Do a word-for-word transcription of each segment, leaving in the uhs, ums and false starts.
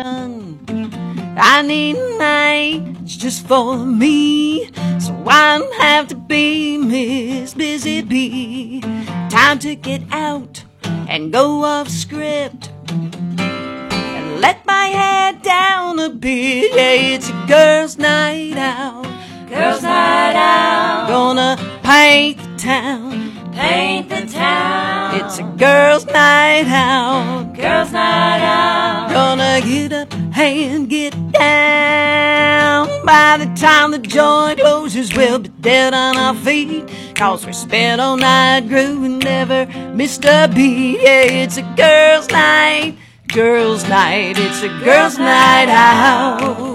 run. I need nights just for me, so I don't have to be Miss Busy Bee. Time to get out and go off script and let my head down a bit. Yeah, it's a girls' night out. Girls' night out. Gonna paint the town. Paint the town. It's a girls' night out. Girls' night out. Gonna get up and get down. By the time the joint closes, we'll be dead on our feet, 'cause we spent all night grooving, never missed a beat. Yeah, it's a girls' night. Girls' night. It's a girls' night out.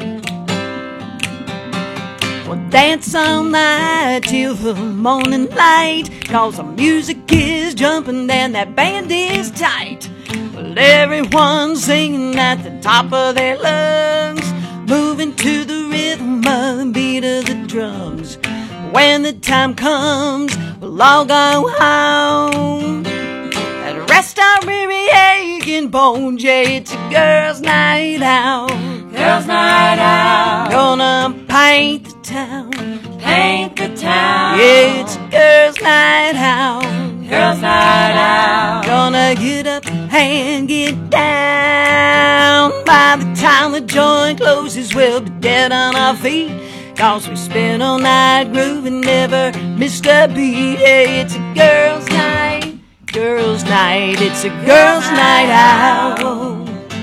Dance all night till the morning light, 'cause the music is jumping and that band is tight. Well, everyone's singing at the top of their lungs, moving to the rhythm of the beat of the drums. When the time comes, we'll all go home and rest our weary aching bones. Yeah, it's a girls' night out. Girls' night out. Gonna paint the town. Paint the town. Yeah, it's a girls' night out. Girls' night out. Gonna get up and get down. By the time the joint closes, we'll be dead on our feet, 'cause we spent all night grooving, never missed a beat. Yeah, it's a girls' night. Girls' night. It's a girls' night out.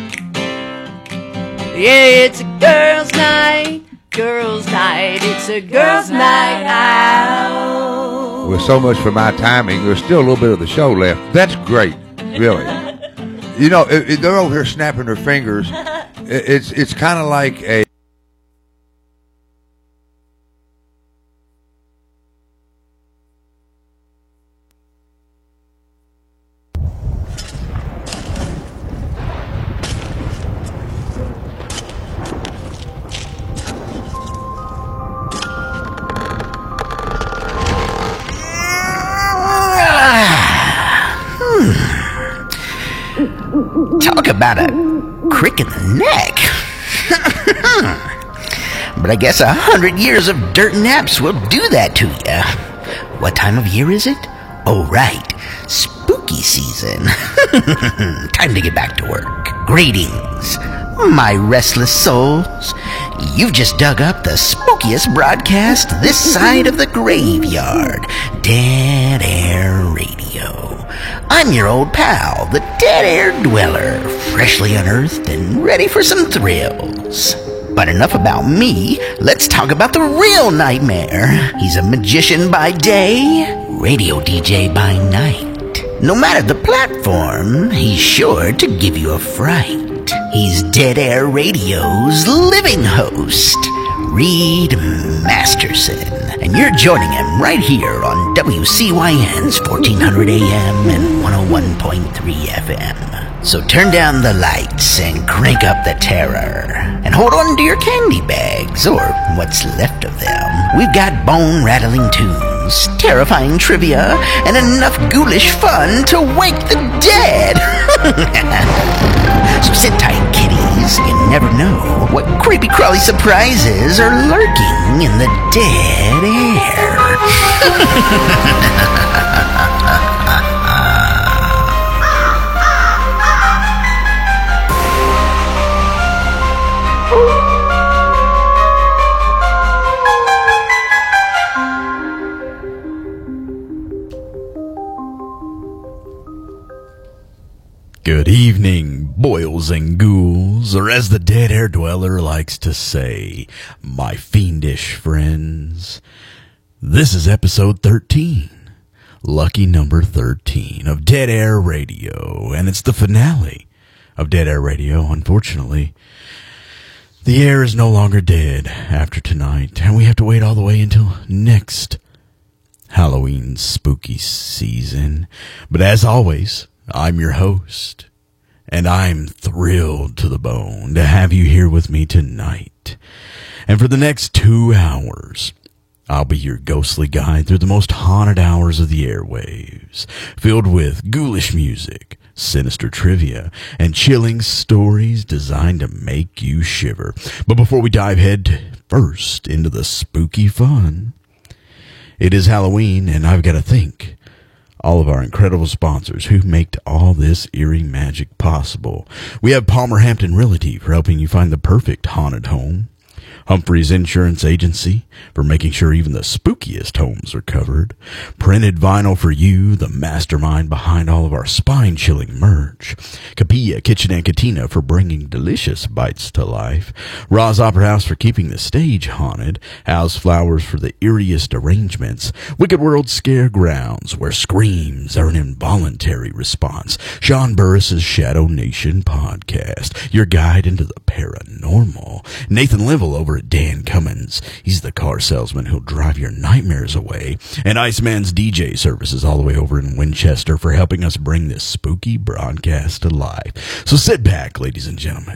Yeah, it's a girls' night, girls' night, it's a girls' night out. Well, so much for my timing. There's still a little bit of the show left. That's great, really. You know, it, it, they're over here snapping their fingers. It, it's it's kind of like a... Talk about a crick in the neck. But I guess a hundred years of dirt naps will do that to ya. What time of year is it? Oh, right. Spooky season. Time to get back to work. Greetings, my restless souls. You've just dug up the spookiest broadcast this side of the graveyard. Dead Air Radio. I'm your old pal, the Dead Air Dweller, freshly unearthed and ready for some thrills. But enough about me, let's talk about the real nightmare. He's a magician by day, radio D J by night. No matter the platform, he's sure to give you a fright. He's Dead Air Radio's living host, Reed Masterson. And you're joining him right here on W C Y N's fourteen hundred A M and one oh one point three F M. So turn down the lights and crank up the terror. And hold on to your candy bags, or what's left of them. We've got bone-rattling tunes, terrifying trivia, and enough ghoulish fun to wake the dead. So sit tight, kiddies. You never know what creepy-crawly surprises are lurking in the dead air. Good evening, boils and ghouls, or as the Dead Air Dweller likes to say, my fiendish friends. This is episode thirteen, lucky number thirteen of Dead Air Radio, and it's the finale of Dead Air Radio. Unfortunately, the air is no longer dead after tonight, and we have to wait all the way until next Halloween spooky season. But as always, I'm your host, and I'm thrilled to the bone to have you here with me tonight. And for the next two hours, I'll be your ghostly guide through the most haunted hours of the airwaves, filled with ghoulish music, sinister trivia, and chilling stories designed to make you shiver. But before we dive head first into the spooky fun, it is Halloween, and I've got to thank all of our incredible sponsors who make all this eerie magic possible. We have Palmer Hampton Realty for helping you find the perfect haunted home, Humphreys Insurance Agency for making sure even the spookiest homes are covered, Printed Vinyl for you, the mastermind behind all of our spine-chilling merch, Capilla Kitchen and Cantina for bringing delicious bites to life, Roz Opera House for keeping the stage haunted, House Flowers for the eeriest arrangements, Wicked World Scare Grounds where screams are an involuntary response, Sean Burris's Shadow Nation podcast, your guide into the paranormal, Nathan Linville over at Dan Cummins. He's the car salesman who'll drive your nightmares away. And Iceman's D J services all the way over in Winchester for helping us bring this spooky broadcast to life. So sit back, ladies and gentlemen.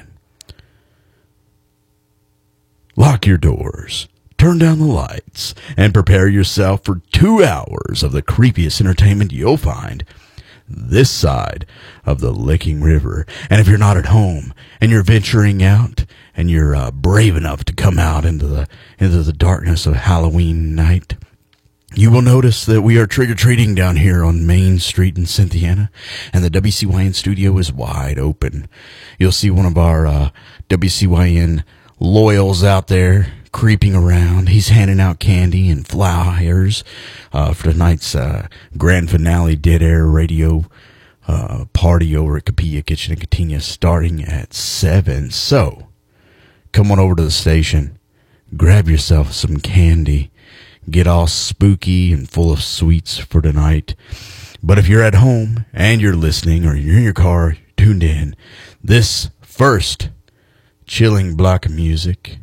Lock your doors, turn down the lights, and prepare yourself for two hours of the creepiest entertainment you'll find this side of the Licking River. And if you're not at home and you're venturing out and you're uh, brave enough to come out into the into the darkness of Halloween night, you will notice that we are trick-or-treating down here on Main Street in Cynthiana, and the W C Y N studio is wide open. You'll see one of our uh, W C Y N loyals out there creeping around. He's handing out candy and flyers uh, for tonight's uh, grand finale Dead Air Radio uh, party over at Capilla Kitchen and Cantina starting at seven. So, come on over to the station, grab yourself some candy, get all spooky and full of sweets for tonight. But if you're at home and you're listening or you're in your car, tuned in, this first chilling block of music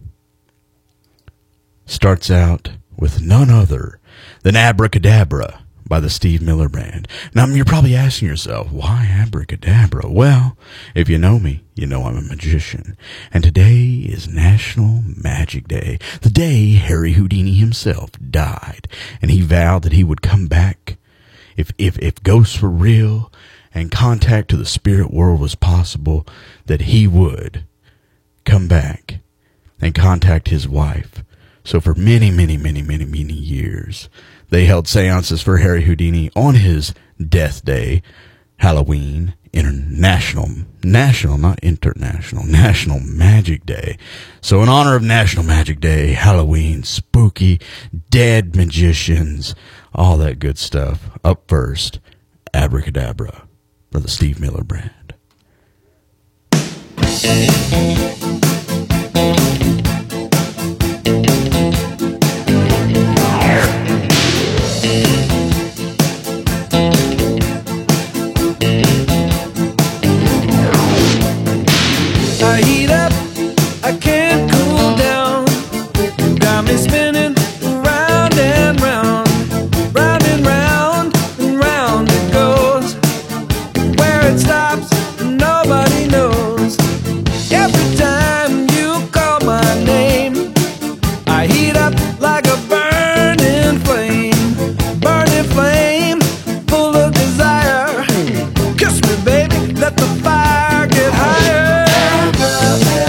starts out with none other than Abracadabra by the Steve Miller Band. Now, you're probably asking yourself, why Abracadabra? Well, if you know me, you know I'm a magician. And today is National Magic Day, the day Harry Houdini himself died. And he vowed that he would come back if, if, if ghosts were real and contact to the spirit world was possible, that he would come back and contact his wife. So for many, many, many, many, many years, they held seances for Harry Houdini on his death day, Halloween, international, national, not international, National Magic Day. So in honor of National Magic Day, Halloween, spooky, dead magicians, all that good stuff. Up first, Abracadabra for the Steve Miller Band. I heat up, I can't cool down. You got me spinning round and round, round and round and round it goes. Where it stops, nobody knows. Every time you call my name, I heat up like a burning flame, burning flame, full of desire. Kiss me, baby, let the fire get higher.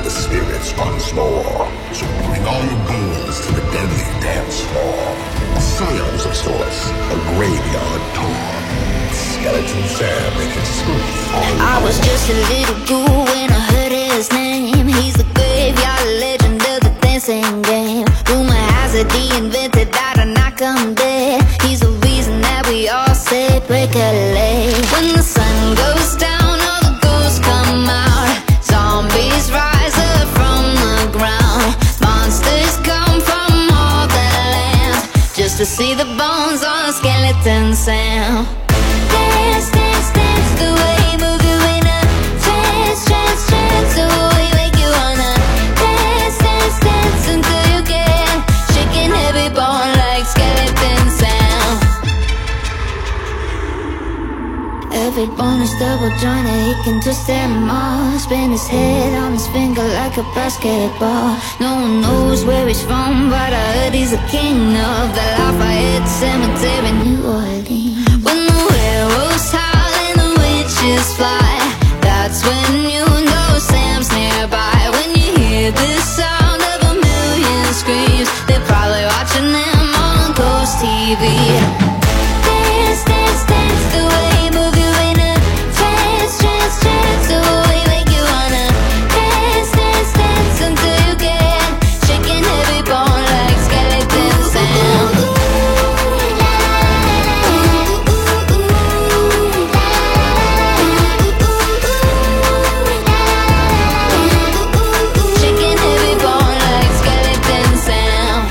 the spirits once more. So bring all your ghouls to the deadly dance floor. A seance of sorts, a graveyard tour. Skeleton Sam and his spooky. I was just a little ghoul when I heard his name. He's the graveyard legend of the dancing game. Rumor has it he invented that to knock him dead. He's the reason that we all say break a leg. When the sun goes down, all the ghosts come out. Zombies rise up from the ground. Monsters come from all the lands just to see the bones on a skeleton sound. Dance, dance, dance, the way you move you in a trance, trance, trance, the way you make you wanna dance, dance, dance until you get shaking every bone like skeleton sound. Every bone is double jointed, he can twist them all. Spin his head on his finger like a basketball. No one knows where he's from, but I heard he's the king of the Lafayette Cemetery, New Orleans. When the werewolves howl and the witches fly, that's when you know Sam's nearby. When you hear the sound of a million screams, they're probably watching them on Ghost T V. Dance, dance, dance, the way you move you in a trance, trance, trance, the way you make you wanna dance, dance, dance until you get shaking every bone like skeleton sound. Shaking every bone like skeleton sound.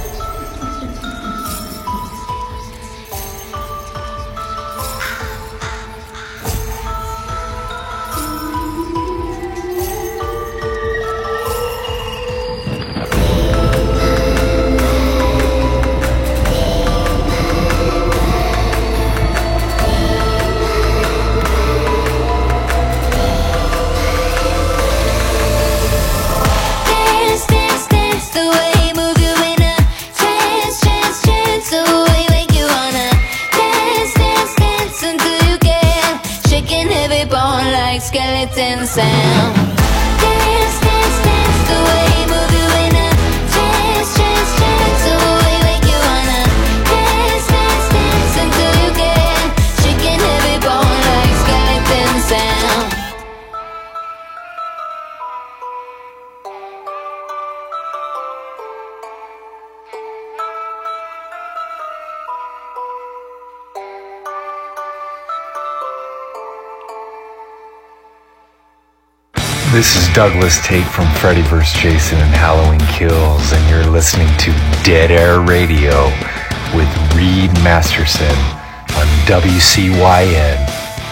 Dance, dance, dance, the way you move you in a trance, trance, trance, the way you make you wanna dance, dance, dance until you get shaking every bone like skeleton sound. Dance, dance, dance, the way you move you in a trance, trance, trance, the way you make you wanna dance, dance, dance until you get shaking every bone like skeleton sound. This is Douglas Tate from Freddy versus. Jason and Halloween Kills, and you're listening to Dead Air Radio with Reed Masterson on W C Y N.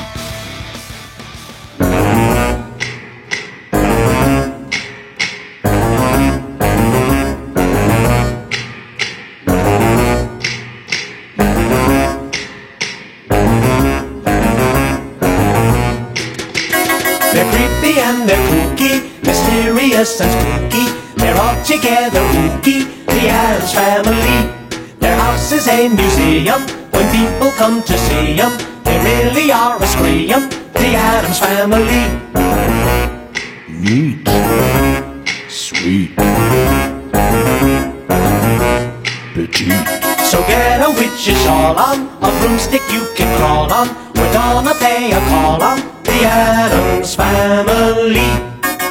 They're creepy and they're kooky, mysterious and spooky. They're all together kooky, the Addams Family. Their house is a museum when people come to see them. They really are a scream, the Addams Family. Neat. Sweet. Petite. So get a witch's shawl on, a broomstick you can crawl on. We're gonna pay a call on the Addams Family.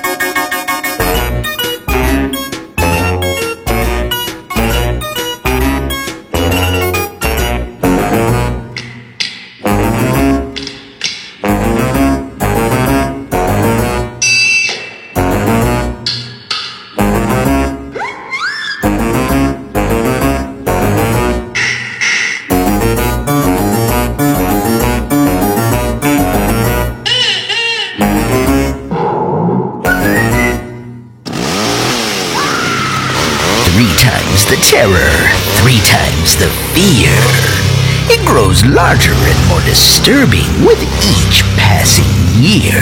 The terror, three times the fear. It grows larger and more disturbing with each passing year.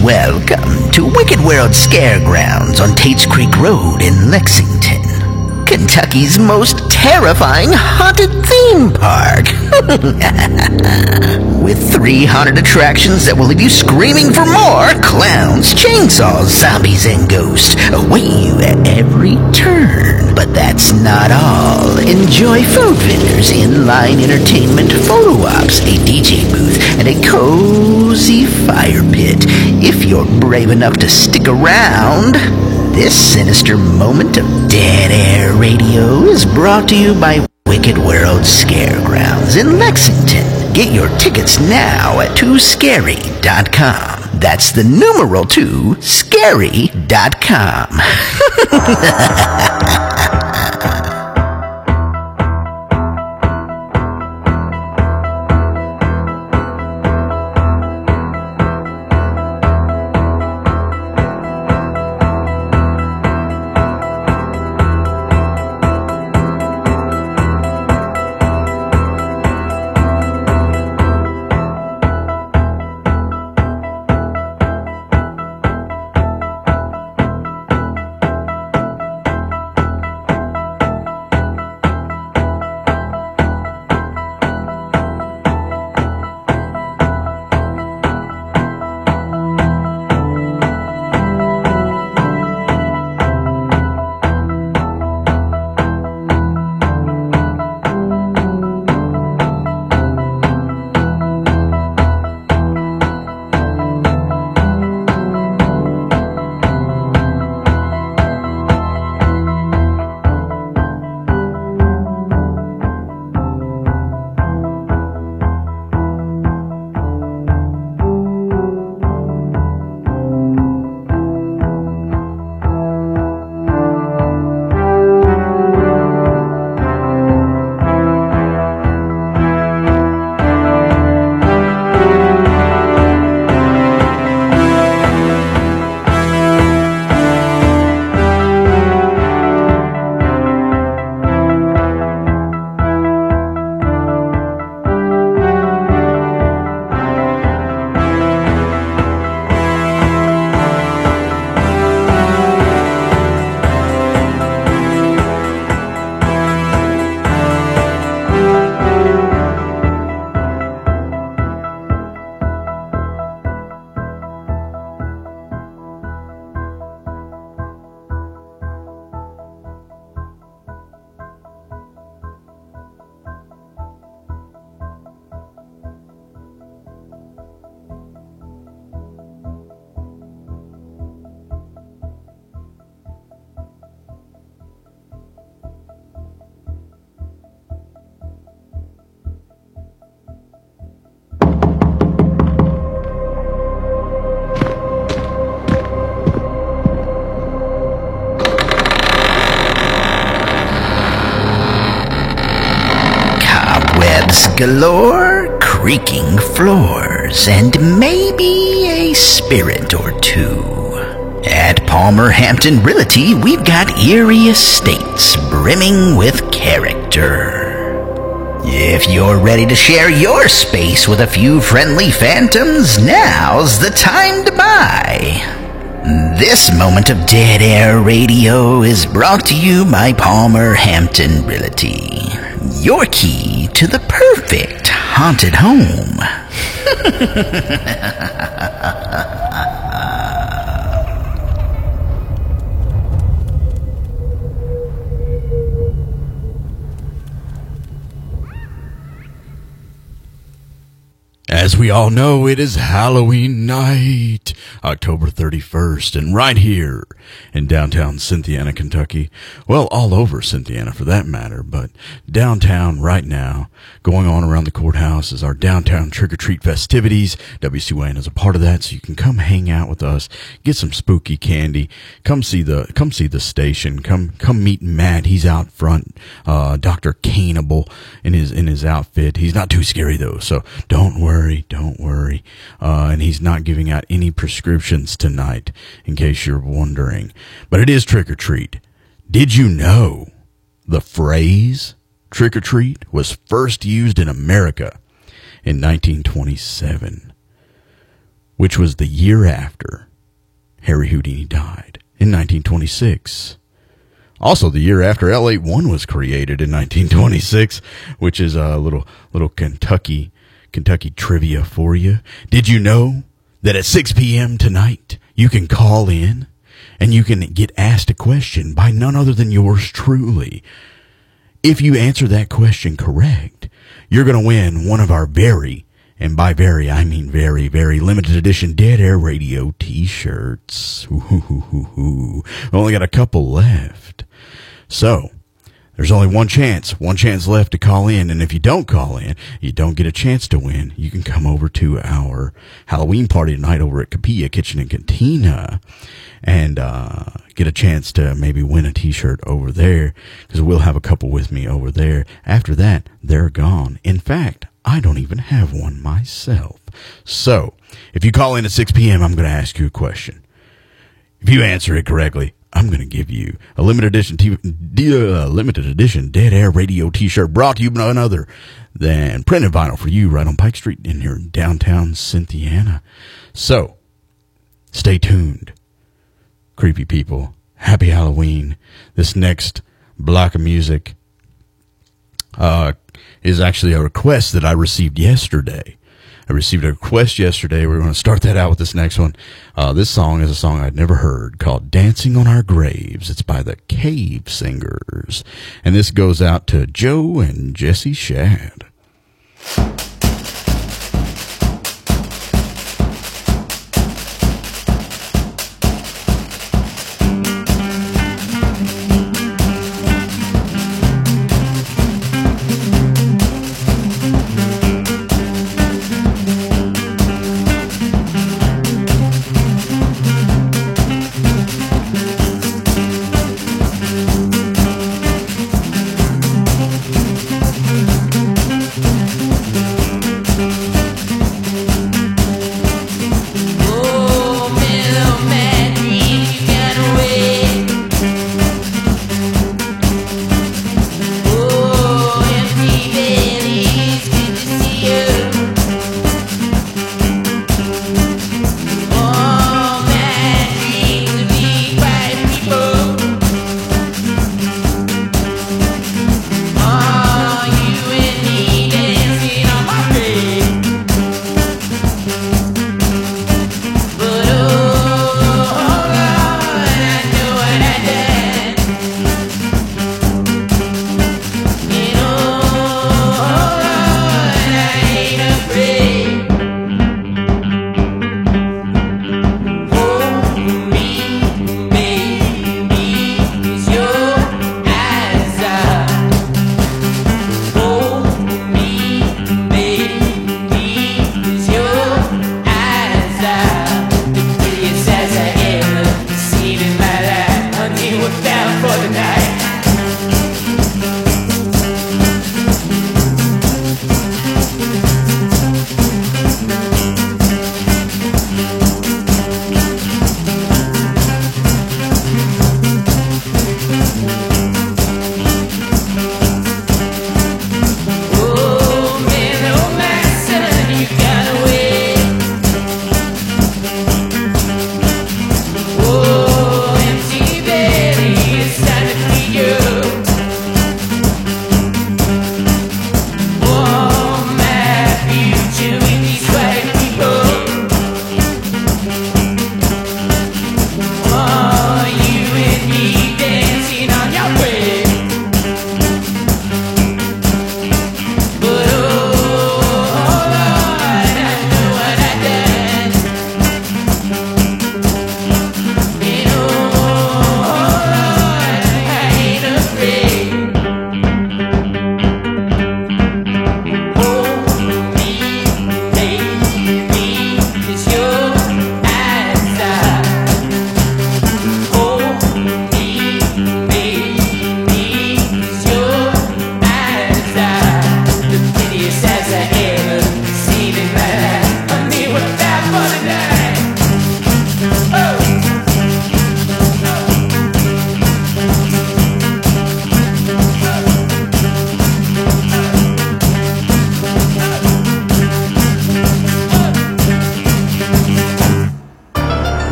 Welcome to Wicked World Scaregrounds on Tate's Creek Road in Lexington. Kentucky's most terrifying haunted theme park. With three haunted attractions that will leave you screaming for more, clowns, chainsaws, zombies, and ghosts await you at every turn. But that's not all. Enjoy food vendors, in-line entertainment, photo ops, a D J booth, and a cozy fire pit. If you're brave enough to stick around. This sinister moment of Dead Air Radio is brought to you by Wicked World Scaregrounds in Lexington. Get your tickets now at two scary dot com. That's the numeral two, scary dot com. Galore, creaking floors, and maybe a spirit or two. At Palmer Hampton Realty, we've got eerie estates brimming with character. If you're ready to share your space with a few friendly phantoms, now's the time to buy. This moment of Dead Air Radio is brought to you by Palmer Hampton Realty. Your key to the perfect haunted home. As we all know, it is Halloween night, October thirty-first, and right here in downtown Cynthiana, Kentucky, well, all over Cynthiana for that matter, but downtown right now, going on around the courthouse is our downtown trick-or-treat festivities. W C W A N is a part of that, so you can come hang out with us, get some spooky candy, come see the come see the station, come come meet Matt. He's out front, uh, Doctor Cannibal in his in his outfit. He's not too scary though, so don't worry, don't worry. Uh, and he's not giving out any prescriptions tonight, in case you're wondering. But it is trick-or-treat. Did you know the phrase trick-or-treat was first used in America in nineteen twenty-seven, which was the year after Harry Houdini died? In nineteen twenty-six, Also, the year after L eighty-one was created in nineteen twenty-six, which is a little little Kentucky Kentucky trivia for you. Did you know that at six p.m. tonight you can call in and you can get asked a question by none other than yours truly? If you answer that question correct, you're going to win one of our very, and by very I mean very, very limited edition Dead Air Radio t-shirts. Ooh, hoo, hoo, hoo, hoo. We only got a couple left. So, there's only one chance, one chance left to call in, and if you don't call in, you don't get a chance to win. You can come over to our Halloween party tonight over at Capilla Kitchen and Cantina and uh, get a chance to maybe win a t-shirt over there, because we'll have a couple with me over there. After that, they're gone. In fact, I don't even have one myself. So, if you call in at six p.m., I'm going to ask you a question. If you answer it correctly, I'm going to give you a limited edition t- uh, limited edition Dead Air Radio t-shirt brought to you by none other than printed vinyl for you right on Pike Street in here in downtown Cynthiana. So, stay tuned. Creepy people, happy Halloween. This next block of music uh, is actually a request that I received yesterday. I received a request yesterday. We're going to start that out with this next one. Uh, this song is a song I'd never heard called Dancing on Our Graves. It's by the Cave Singers. And this goes out to Joe and Jesse Shad. Thank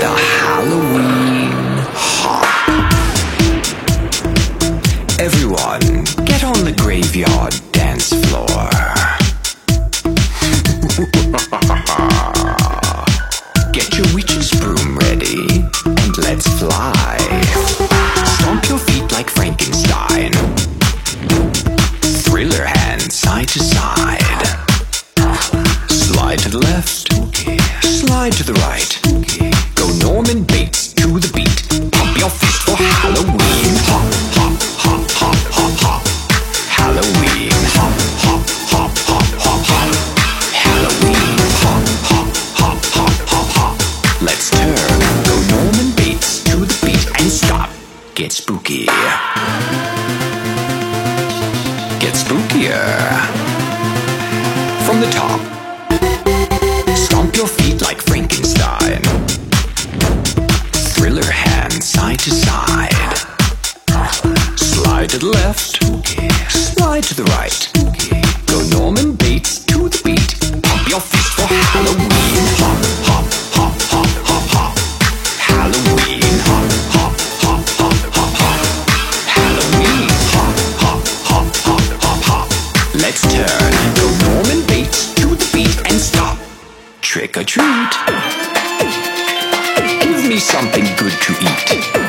the Halloween Hop. Everyone, get on the graveyard dance floor. Get your witch's broom ready, and let's fly. Stomp your feet like Frankenstein. Thriller hands side to side. Slide to the left, slide to the right. Go Norman Bates to the beat. Pump your fist for Halloween. Hop, hop, hop, hop, hop, hop. Halloween. Hop, hop, hop, hop, hop, hop. Halloween. Hop, hop, hop, hop, hop, hop. Let's turn. Go Norman Bates to the beat and stop. Get spooky. Get spookier. From the top. Stomp your feet like Frankenstein. Thriller hands side to side. Slide to the left. Slide to the right. Go Norman Bates to the beat. Pump your fist for Halloween. Hop, hop, hop, hop, hop, hop. Halloween. Hop, hop, hop, hop, hop, hop. Halloween. Hop, hop, hop, hop, hop, hop. Let's turn. Go Norman Bates to the beat and stop. Trick or treat. Give me something good to eat.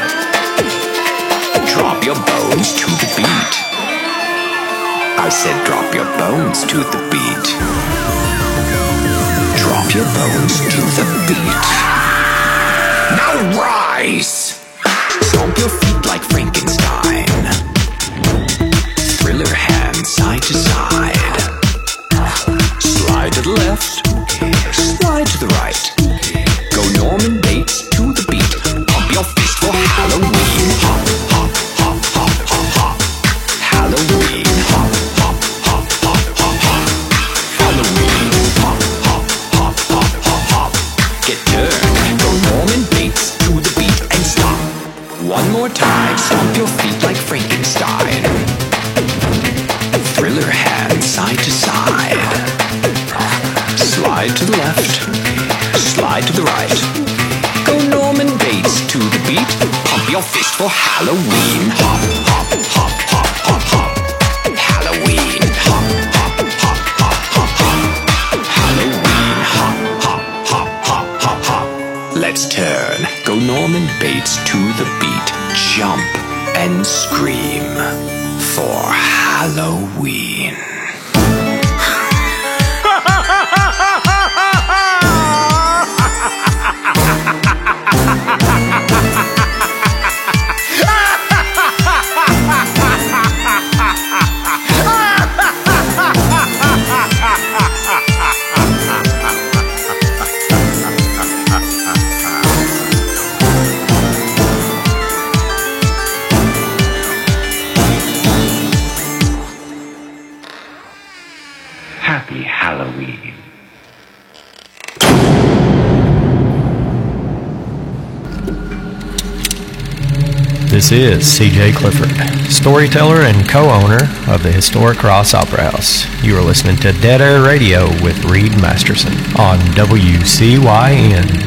Drop your bones to the beat. I said drop your bones to the beat. Drop your bones to the beat. Now rise! Stomp your feet like Frankenstein. Thriller hands side to side. Slide to the left. Slide to the right. Go Norman Bates to the beat. Pump your fist for Halloween. Hop, hop, hop, hop, hop, hop. Halloween. Hop, hop, hop, hop, hop, hop. Halloween. Hop, hop, hop, hop, hop, hop. Get turned. Go Norman Bates to the beat and stop. One more time. Stomp your feet like Frankenstein. Thriller hands side to side. Slide to the left, slide to the right. Go Norman Bates to the beat. Pump your fist for Halloween. Hop, hop, hop, hop, hop, hop. Halloween. Hop, hop, hop, hop, hop, hop. Halloween. Hop, hop, hop, hop, hop, hop. Let's turn. Go Norman Bates to the beat. Jump and scream for Halloween. Happy Halloween. This is C J Clifford, storyteller and co-owner of the historic Ross Opera House. You are listening to Dead Air Radio with Reed Masterson on W C Y N.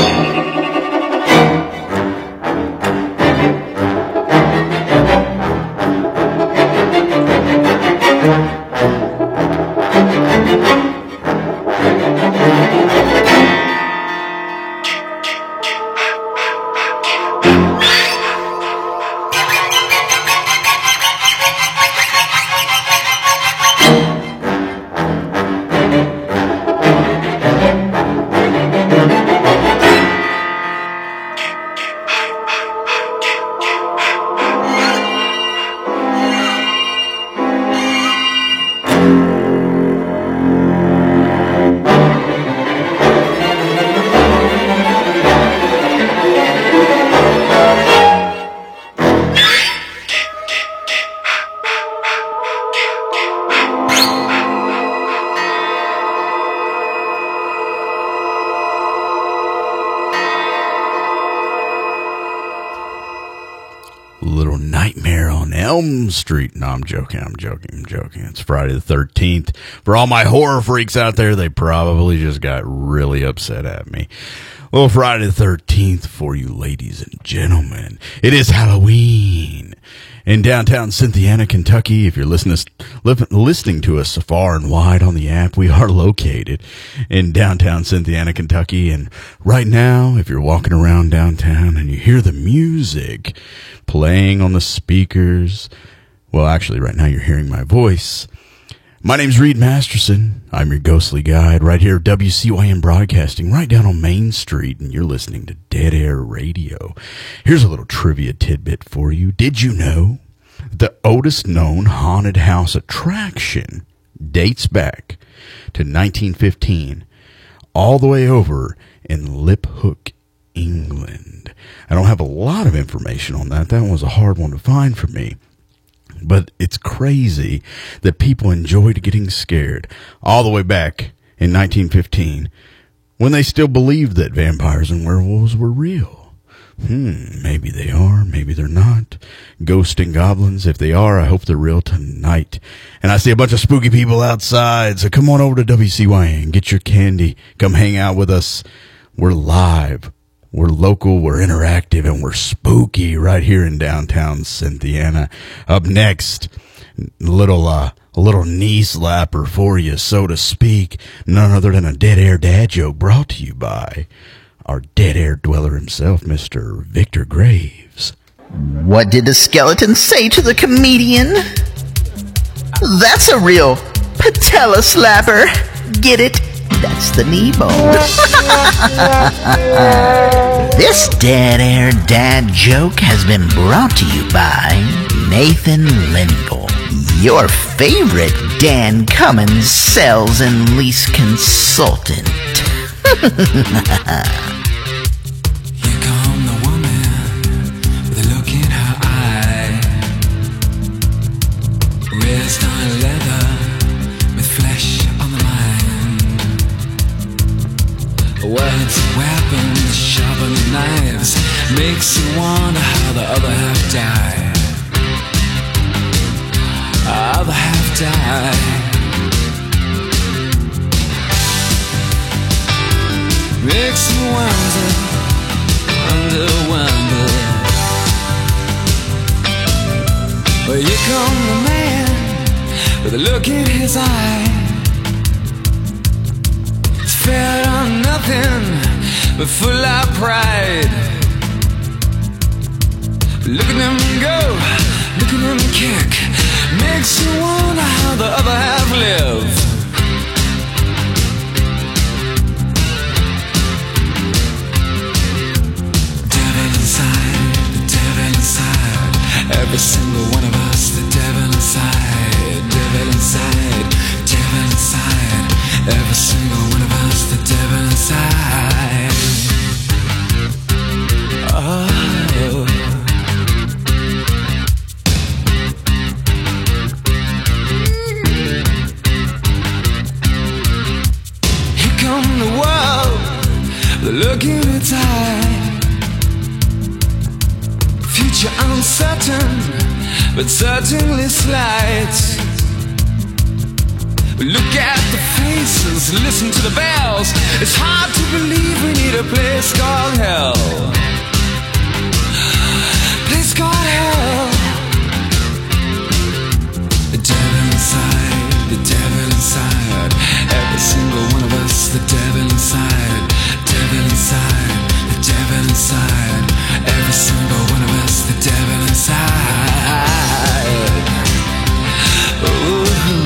Little Nightmare on Elm Street. No, I'm joking, I'm joking, I'm joking. It's Friday the thirteenth. For all my horror freaks out there, they probably just got really upset at me. Little Friday the thirteenth for you ladies and gentlemen. It is Halloween. In downtown Cynthiana, Kentucky, if you're listening, listening to us far and wide on the app, we are located in downtown Cynthiana, Kentucky. And right now, if you're walking around downtown and you hear the music playing on the speakers, well, actually, right now you're hearing my voice. My name's Reed Masterson. I'm your ghostly guide right here at W C Y N Broadcasting, right down on Main Street, and you're listening to Dead Air Radio. Here's a little trivia tidbit for you. Did you know the oldest known haunted house attraction dates back to nineteen fifteen, all the way over in Lip Hook, England? I don't have a lot of information on that. That was a hard one to find for me. But it's crazy that people enjoyed getting scared all the way back in nineteen fifteen when they still believed that vampires and werewolves were real. Hmm, maybe they are, maybe they're not. Ghosts and goblins, if they are, I hope they're real tonight. And I see a bunch of spooky people outside, so come on over to W C Y N, get your candy, come hang out with us. We're live. We're local, we're interactive, and we're spooky right here in downtown Cynthiana. Up next, a little, uh, a little knee slapper for you, so to speak. None other than a Dead Air dad joke brought to you by our Dead Air dweller himself, Mister Victor Graves. What did the skeleton say to the comedian? That's a real patella slapper. Get it? That's the knee bone. This Dead Air dad joke has been brought to you by Nathan Lindell, your favorite Dan Cummins sales and lease consultant. Here come the woman with a look in her eye, wrist on leather with flesh on the mind. Words, weapons, sharpened knives, makes you wonder how the other half died. Other half died. Makes you wonder, wonder, wonder. Well, here come the man with a look in his eye. Fed on nothing but full of pride. Look at him go, look at him kick. Makes you wonder how the other half live. Devil inside, the devil inside. Every single one of us, the devil inside. Devil inside, devil inside. Every single one of us, the devil inside. Oh. Here come the world, the look in its eye. Future uncertain, but certainly slight. Look at the faces, listen to the bells. It's hard to believe we need a place called hell. Place called hell. The devil inside, the devil inside. Every single one of us, the devil inside. Devil inside, the devil inside. Every single one of us, the devil inside. Ooh.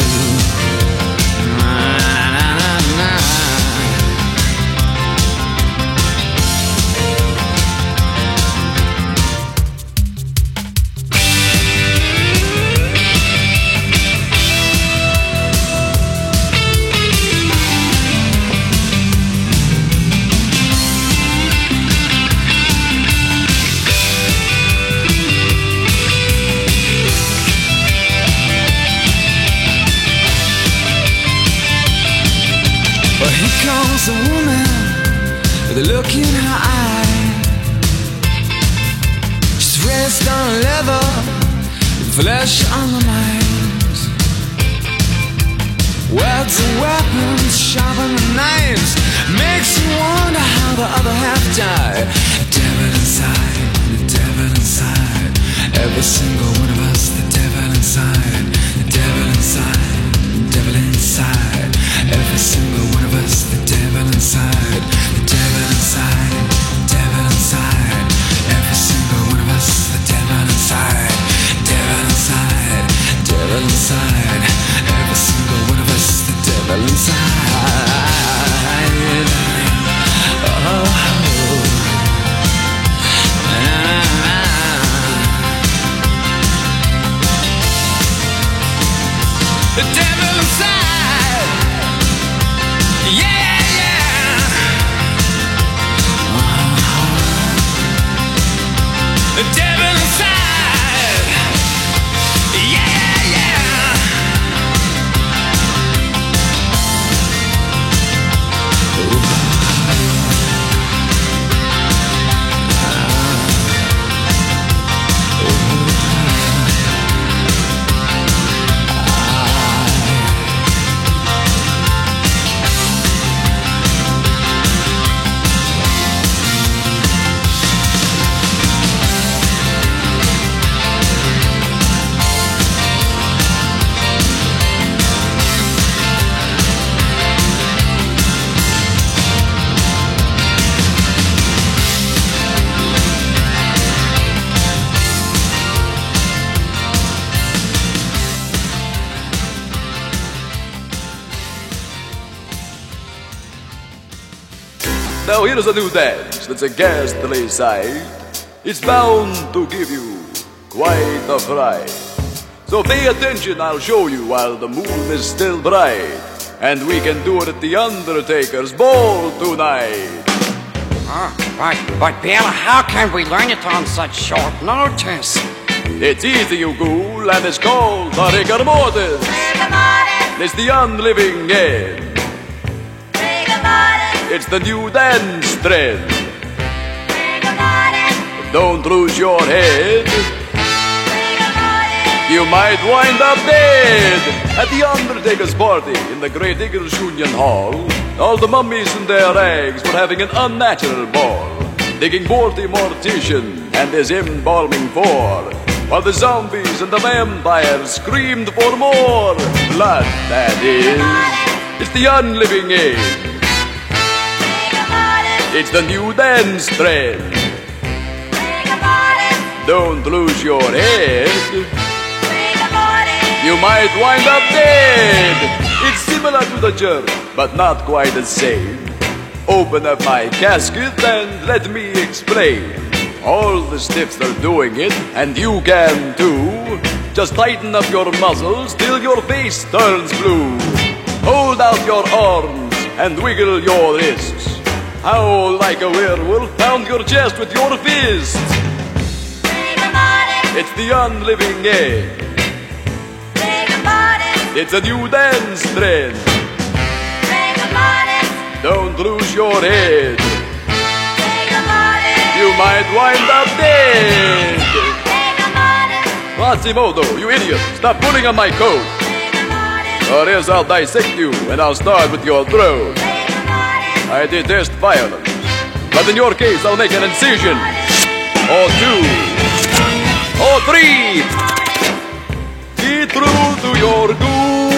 A woman with a look in her eye. She's raised on leather, flesh on the mind. Words and weapons, sharper than knives. Makes you wonder how the other half died. The devil inside, the devil inside. Every single one of us, the devil inside. The devil inside, the devil inside. Every single one of us, the devil inside. The devil inside, devil inside. Every single one of us, the devil inside. Devil inside, devil inside. Every single one of us, the devil inside. Oh. The devil inside. Yeah, yeah. The devil inside. Yeah, yeah. Now here's a new dance that's a ghastly sight. It's bound to give you quite a fright. So pay attention, I'll show you while the moon is still bright. And we can do it at the Undertaker's ball tonight. Oh, but, but Bill, how can we learn it on such short notice? It's easy, you ghoul, and it's called the rigor mortis. Rigor mortis. It's the unliving end. Rigor mortis. It's the new dance trend. Rigor mortis. Don't lose your head. Rigor mortis. You might wind up dead. At the Undertaker's party in the Great Eagles Union Hall, all the mummies in their rags were having an unnatural ball, digging Baltimore mortician and his embalming for, while the zombies and the vampires screamed for more blood, that is. It's the unliving age. It's the new dance trend. Don't lose your head. You might wind up dead. It's similar to the jerk, but not quite the same. Open up my casket and let me explain. All the stiffs are doing it, and you can too. Just tighten up your muscles till your face turns blue. Hold out your arms and wiggle your wrists. Howl like a werewolf, pound your chest with your fists. It's the unliving end. It's a new dance trend. Don't lose your head. You might wind up dead. Quasimodo, you idiot, stop pulling on my coat. or else I'll dissect you and I'll start with your throat. I detest violence, but in your case I'll make an incision, or two, or three. Get through to your goal.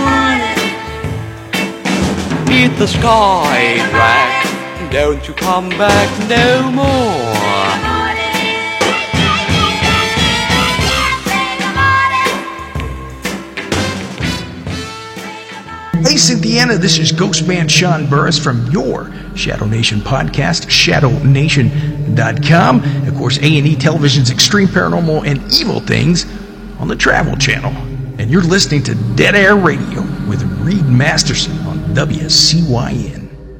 Hit the sky, Drac. Don't you come back no more. Hey, Cynthiana, this is Ghostman Sean Burris from your Shadow Nation podcast, shadow nation dot com. Of course, A and E Television's Extreme Paranormal and Evil Things on the Travel Channel. And you're listening to Dead Air Radio with Reed Masterson on W C Y N.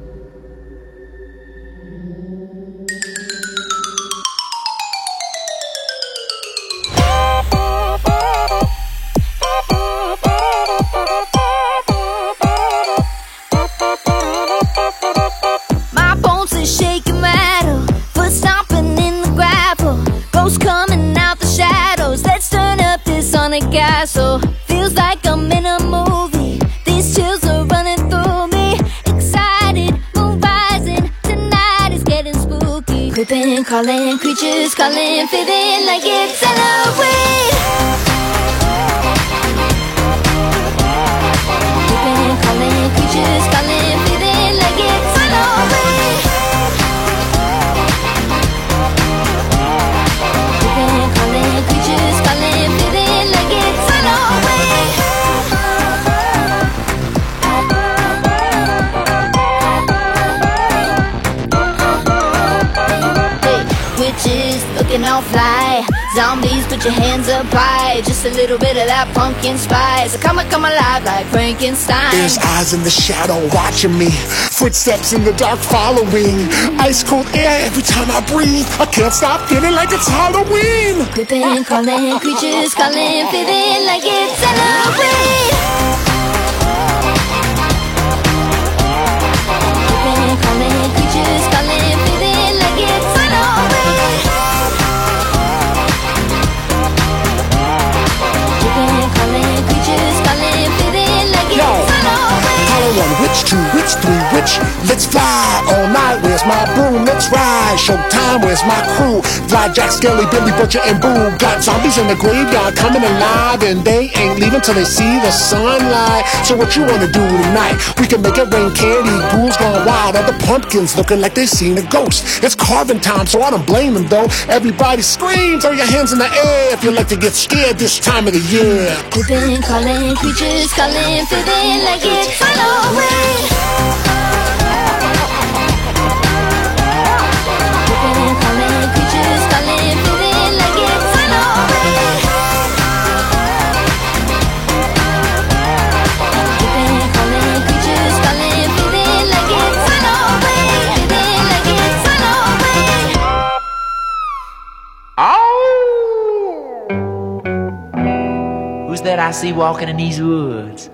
My bones are shaking rattle, foot stomping in the gravel, ghosts coming out the shadows. Let's turn up this on a castle. Feels like I'm in a movie. These chills are running through me. Excited, moon rising. Tonight is getting spooky. Creeping, calling, creatures calling, feeling like it's Halloween. Creeping, calling, creatures calling, feeling like it's Halloween. Creeping, calling, creatures calling, feeling like it's Halloween. Hey, witches looking all fly. Zombies, put your hands up high. Just a little bit of that pumpkin spice. Come and come alive like Frankenstein. There's eyes in the shadow watching me, footsteps in the dark following, ice cold air every time I breathe. I can't stop feeling like it's Halloween. Creeping, calling, creatures calling, feeling like it's Halloween. Creeping, calling, creatures calling, feeling like it's Halloween. Creeping, calling, creatures calling, feeling like Yo, it's Halloween. Hollow one, witch two, witch three, witch. Let's fly all night. Where's my broom? Let's ride. Showtime. Where's my crew? Fly Jack, Skelly, Billy, Butcher, and Boo. Got zombies in the graveyard coming alive, and they ain't leaving till they see the sunlight. So what you wanna do tonight? We can make it rain candy. Ghouls gone wild. Other pumpkins looking like they seen a ghost. It's carving time, so I don't blame them though. Everybody scream, throw your hands in the air if you like to get scared this time of the year. Creeping, calling, creatures calling, feeling like it's Halloween. Creeping, calling, creatures calling, feeling like it's Halloween. Creeping, calling, creatures calling, feeling like it's Halloween. Feeling like it's Halloween. Who's that I see walking in these woods?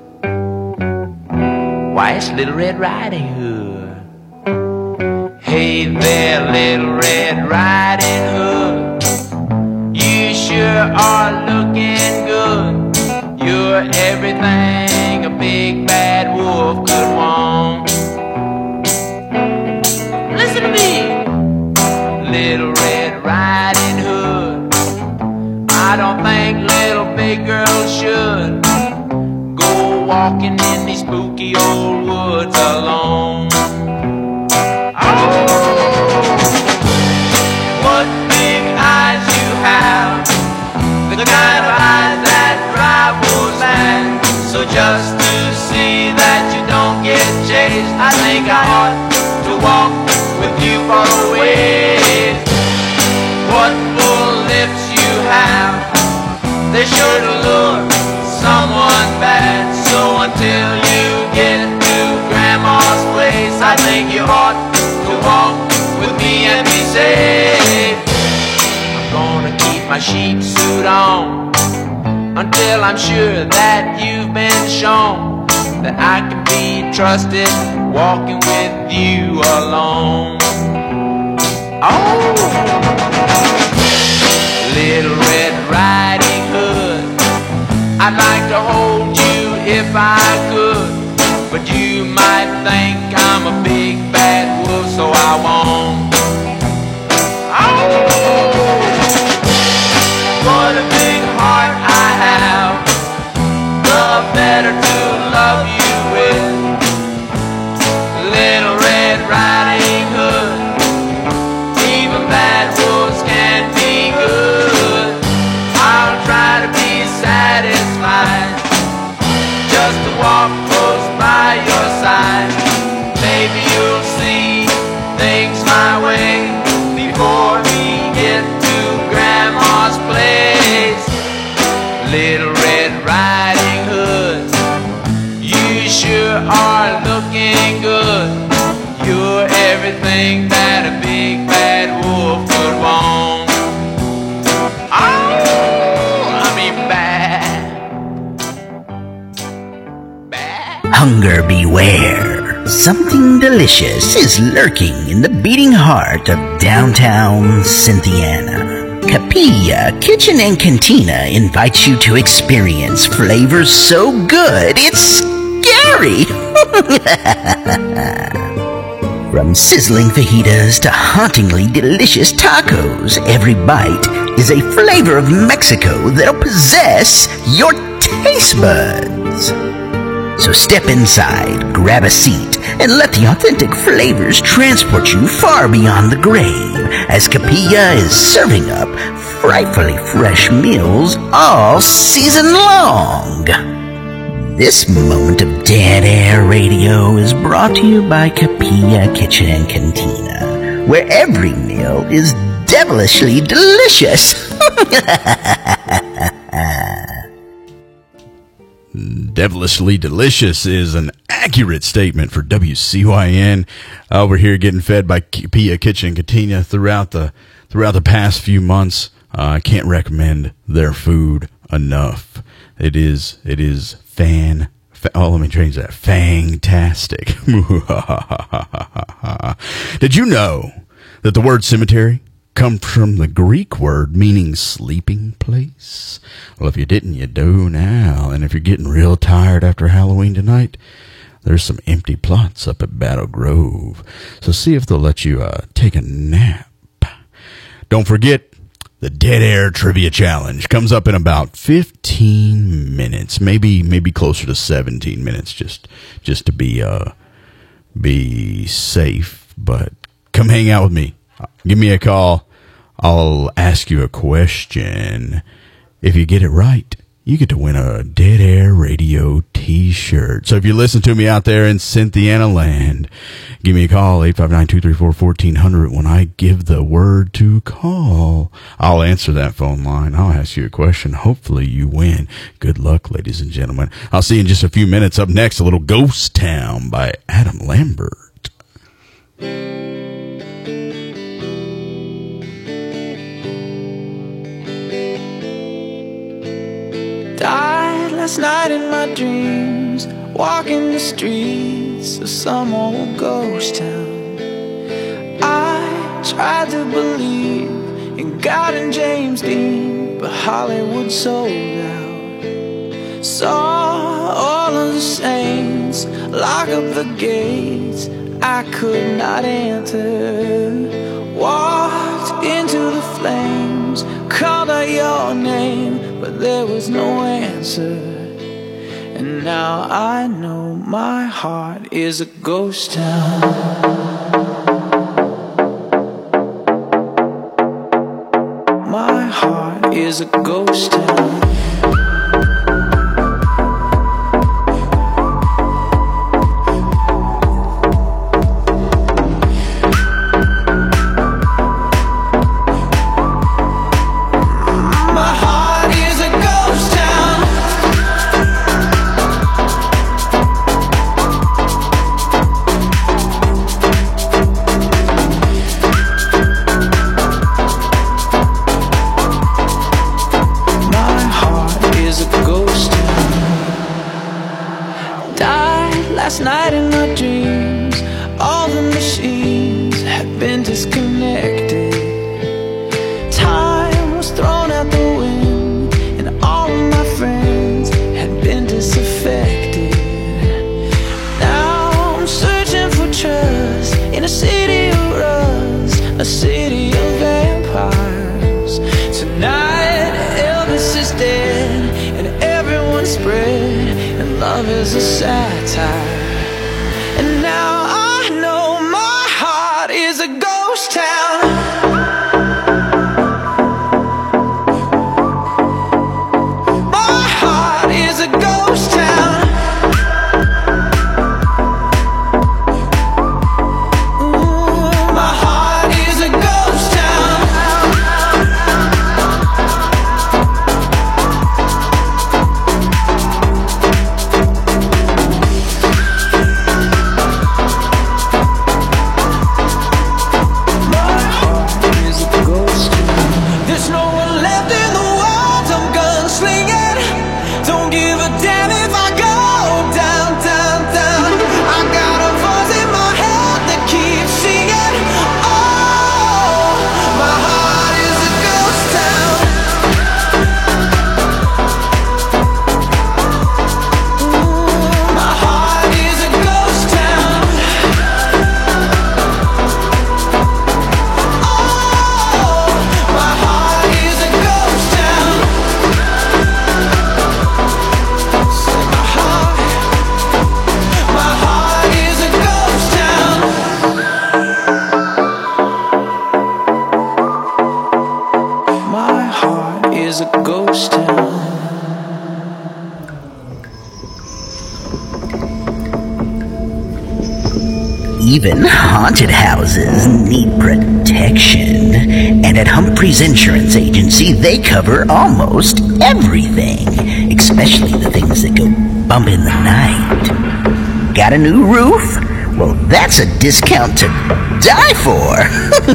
Why, it's Little Red Riding Hood. Hey there, Little Red Riding Hood, you sure are looking good. You're everything a big bad wolf could want. Listen to me, Little Red Riding Hood. I don't think little big girls should go walking in these spooky old woods alone. Oh, what big eyes you have, the kind of eyes that drive wolves mad. So just to see that you don't get chased, I think I ought to walk with you for a ways. What full lips you have, they sure to lure someone bad. So until you get to Grandma's place, I think you ought to walk with me and be safe. I'm gonna keep my sheep suit on until I'm sure that you've been shown that I can be trusted walking with you alone. Oh, Little Red Riding Hood, I'd like to hold you if I could, but you might think I'm a big bad wolf, so I won't. Oh, what a big heart I have, the better to love you with. Little Red Riding Hood, even bad wolves can be good. I'll try to be satisfied just to walk close by your side. Maybe you'll see things my way before we get to Grandma's place. Little Red Riding Hood, you sure are looking good. You're everything that a big bad wolf could want. Oh, I mean bad. Bad. Hunger beware. Something delicious is lurking in the beating heart of downtown Cynthiana. Capilla Kitchen and Cantina invites you to experience flavors so good it's scary. From sizzling fajitas to hauntingly delicious tacos, every bite is a flavor of Mexico that'll possess your taste buds. So step inside, grab a seat, and let the authentic flavors transport you far beyond the grave as Capilla is serving up frightfully fresh meals all season long. This moment of Dead Air Radio is brought to you by Capilla Kitchen and Cantina, where every meal is devilishly delicious. Devilishly delicious is an accurate statement for W C Y N. Uh, we're here getting fed by Capilla Kitchen and Cantina throughout the throughout the past few months. Uh, I can't recommend their food enough. It is it is fan. Fa- oh, let me change that. Fantastic. Did you know that the word cemetery comes from the Greek word meaning sleeping place? Well, if you didn't, you do now. And if you're getting real tired after Halloween tonight, there's some empty plots up at Battle Grove. So see if they'll let you uh, take a nap. Don't forget, the Dead Air Trivia Challenge comes up in about fifteen minutes, maybe maybe closer to seventeen minutes, just just to be uh be safe. But come hang out with me. Give me a call. I'll ask you a question. If you get it right, you get to win a Dead Air Radio t-shirt. So if you listen to me out there in Cynthiana land, give me a call, eight five nine, two three four, one four zero zero. When I give the word to call, I'll answer that phone line. I'll ask you a question. Hopefully you win. Good luck, ladies and gentlemen. I'll see you in just a few minutes. Up next, a little Ghost Town by Adam Lambert. Died last night in my dreams, walking the streets of some old ghost town. I tried to believe in God and James Dean, but Hollywood sold out. Saw all of the saints lock up the gates I could not enter. Walked into the flames, called out your name, but there was no answer. And now I know my heart is a ghost town. My heart is a ghost town. My in a city of rust, a city of vampires. Tonight Elvis is dead and everyone's spread, and love is a satire. And now I know my heart is a ghost town. Even haunted houses need protection. And at Humphrey's Insurance Agency, they cover almost everything, especially the things that go bump in the night. Got a new roof? Well, that's a discount to die for.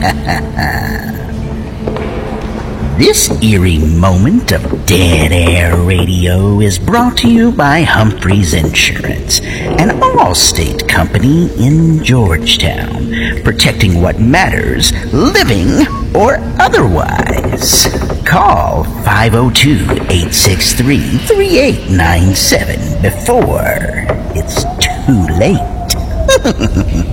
This eerie moment of Dead Air Radio is brought to you by Humphrey's Insurance, an Allstate company in Georgetown, protecting what matters, living or otherwise. Call five oh two, eight six three, three eight nine seven before it's too late.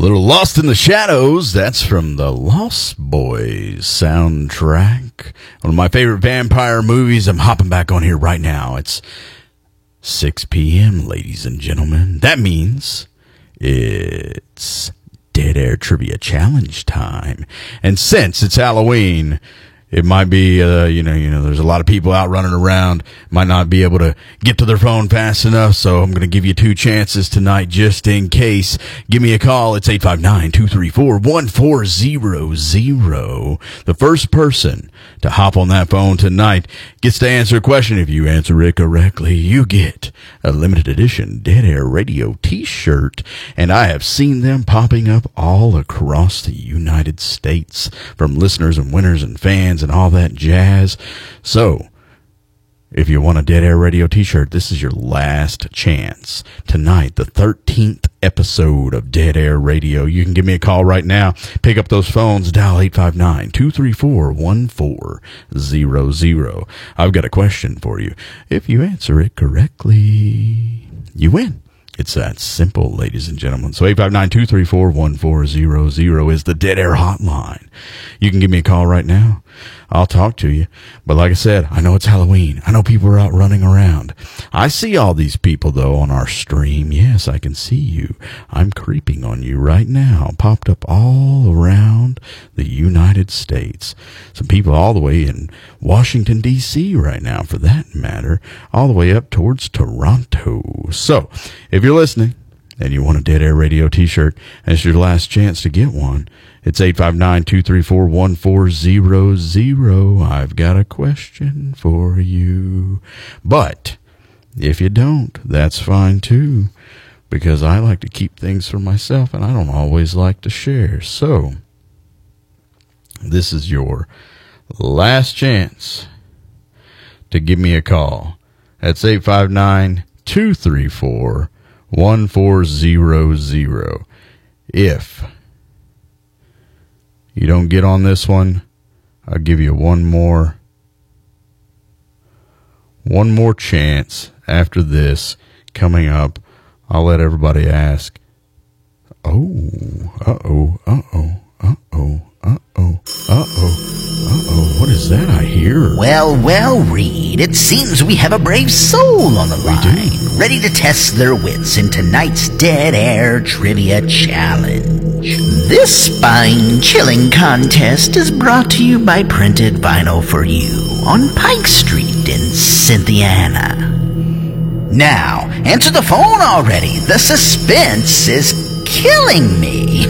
little Lost in the Shadows. That's from the Lost Boys soundtrack. One of my favorite vampire movies. I'm hopping back on here right now. It's six p.m., ladies and gentlemen. That means it's Dead Air Trivia Challenge time. And since it's Halloween, it might be, uh, you know, you know, there's a lot of people out running around, might not be able to get to their phone fast enough, so I'm going to give you two chances tonight just in case. Give me a call. It's eight five nine, two three four, one four zero zero. The first person to hop on that phone tonight gets to answer a question. If you answer it correctly, you get a limited edition Dead Air Radio t-shirt, and I have seen them popping up all across the United States from listeners and winners and fans and all that jazz. So, if you want a Dead Air Radio t-shirt, this is your last chance. Tonight, the thirteenth episode of Dead Air Radio. You can give me a call right now. Pick up those phones. Dial eight five nine, two three four, one four zero zero. I've got a question for you. If you answer it correctly, you win. It's that simple, ladies and gentlemen. So eight five nine, two three four, one four zero zero is the Dead Air hotline. You can give me a call right now. I'll talk to you. But like I said, I know it's Halloween. I know people are out running around. I see all these people, though, on our stream. Yes, I can see you. I'm creeping on you right now. Popped up all around the United States. Some people all the way in Washington, D C right now, for that matter. All the way up towards Toronto. So, if you're listening and you want a Dead Air Radio t-shirt, and it's your last chance to get one, it's eight five nine, two three four, one four zero zero. I've got a question for you. But if you don't, that's fine too, because I like to keep things for myself and I don't always like to share. So, this is your last chance to give me a call. That's eight five nine, two three four, one four zero zero. If you don't get on this one, I'll give you one more one more chance after this coming up. I'll let everybody ask. Oh, uh-oh, uh-oh, uh-oh, uh-oh, uh-oh, uh-oh. What is that I hear? Well, well, Reed, it seems we have a brave soul on the line, ready to test their wits in tonight's Dead Air Trivia Challenge. This spine-chilling contest is brought to you by Printed Vinyl for You on Pike Street in Cynthiana. Now, answer the phone already. The suspense is killing me.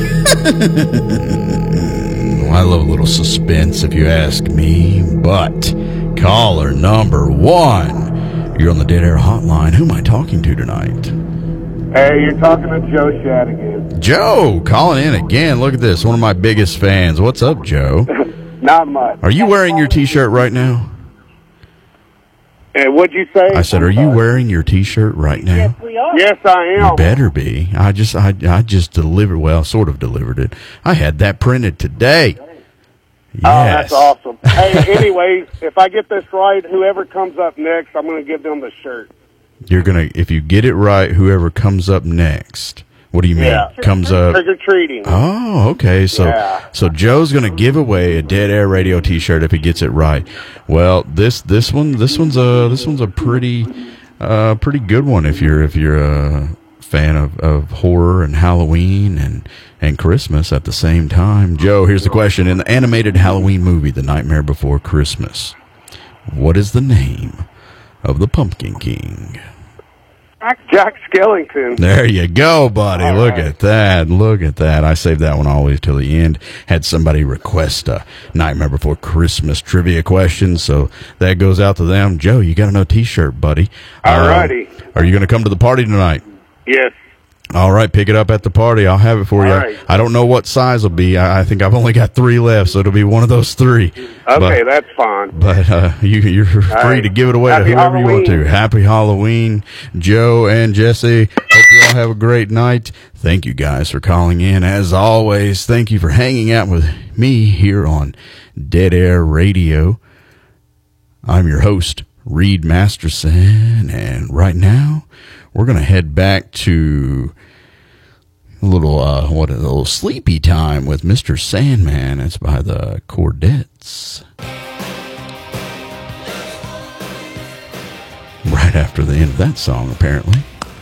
I love a little suspense, if you ask me. But caller number one, you're on the Dead Air hotline. Who am I talking to tonight? Hey, you're talking to Joe Shadigan. Joe, calling in again. Look at this, one of my biggest fans. What's up, Joe? Not much. Are you wearing your t-shirt right now? Hey, what'd you say? I said, are you wearing your t-shirt right now? Yes, we are. Yes, I am. You better be. I just, I, I just delivered. Well, sort of delivered it. I had that printed today. Yes. Oh, that's awesome. Hey, anyway, if I get this right, whoever comes up next, I'm going to give them the shirt. You're gonna, if you get it right, whoever comes up next. What do you mean? Yeah. Comes up. Trick or treating. Oh, okay. So, Yeah. so Joe's gonna give away a Dead Air Radio T-shirt if he gets it right. Well, this this one this one's a this one's a pretty uh pretty good one if you're if you're a fan of, of horror and Halloween and and Christmas at the same time. Joe, here's the question: in the animated Halloween movie, The Nightmare Before Christmas, what is the name of the Pumpkin King? Jack Skellington. There you go, buddy. All Look right. at that. Look at that. I saved that one always till the end. Had somebody request a Nightmare Before Christmas trivia question, so that goes out to them. Joe, you got a no T-shirt, buddy. All righty. Uh, are you going to come to the party tonight? Yes. All right, pick it up at the party. I'll have it for All you. right. I don't know what size will be. I, I think I've only got three left, so it'll be one of those three. Okay, but, that's fine. But uh, you, you're free right. to give it away Happy to whoever Halloween. you want to. Happy Halloween, Joe and Jesse. Hope you all have a great night. Thank you guys for calling in. As always, thank you for hanging out with me here on Dead Air Radio. I'm your host, Reed Masterson, and right now we're going to head back to, A little, uh, what a little sleepy time with Mister Sandman. It's by the Chordettes. Right after the end of that song, apparently.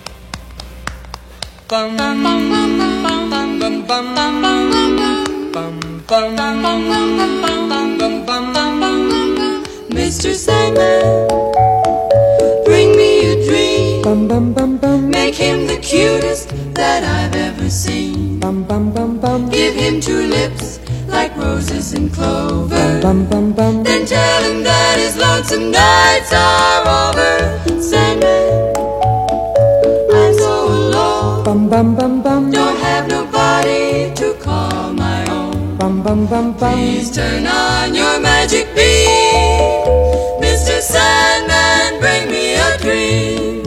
Mister Sandman, bring me a dream. Make him the cutest that I've ever seen. Give him two lips like roses and clover. Then tell him that his lonesome nights are over. Sandman, I'm so alone. Don't have nobody to call my own. Please turn on your magic beam. Mister Sandman, bring me a dream.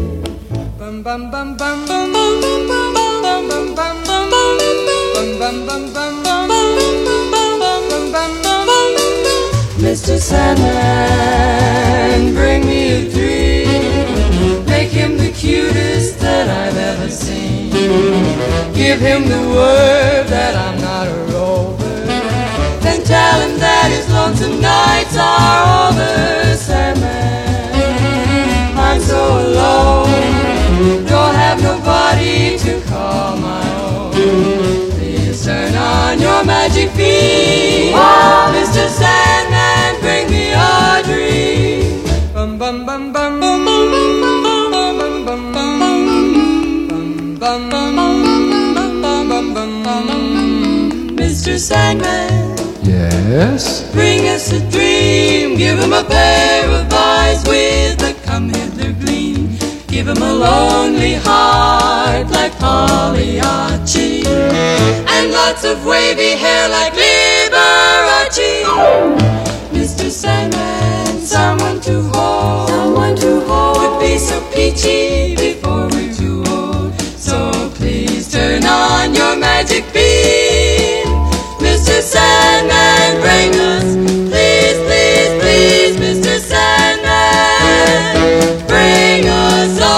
Mister Sandman, bring me a dream. Make him the cutest that I've ever seen. Give him the word that I'm not a rover. Then tell him that his lonesome nights are over. Sandman, I'm so alone. Don't have nobody to call my own. Please turn on your magic beam. Oh, Mister Sandman, bring me a dream. Bum bum bum bum bum bum bum bum bum bum bum bum bum. Mister Sandman, yes? Bring us a dream. Give him a pair of eyes with a come hither gleam. Give him a lonely heart like Pagliacci, and lots of wavy hair like Liberace. Mister Sandman, someone to hold, someone to hold would be so peachy before we're too old. So please turn on your magic beam. Mister Sandman, bring us, please, please, please, Mister Sandman, bring us a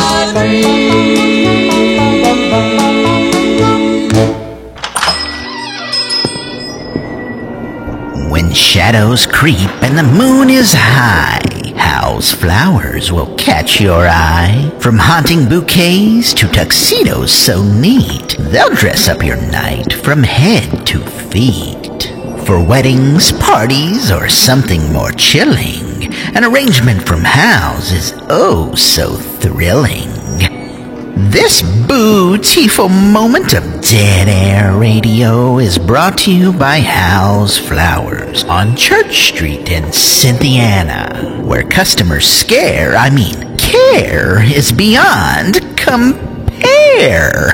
dream. When shadows creep and the moon is high, Hal's Flowers will catch your eye. From haunting bouquets to tuxedos so neat, they'll dress up your night from head to feet. For weddings, parties, or something more chilling, an arrangement from Hal's is oh so thrilling. This beautiful moment of Dead Air Radio is brought to you by Hal's Flowers on Church Street in Cynthiana, where customer scare, I mean care, is beyond compare.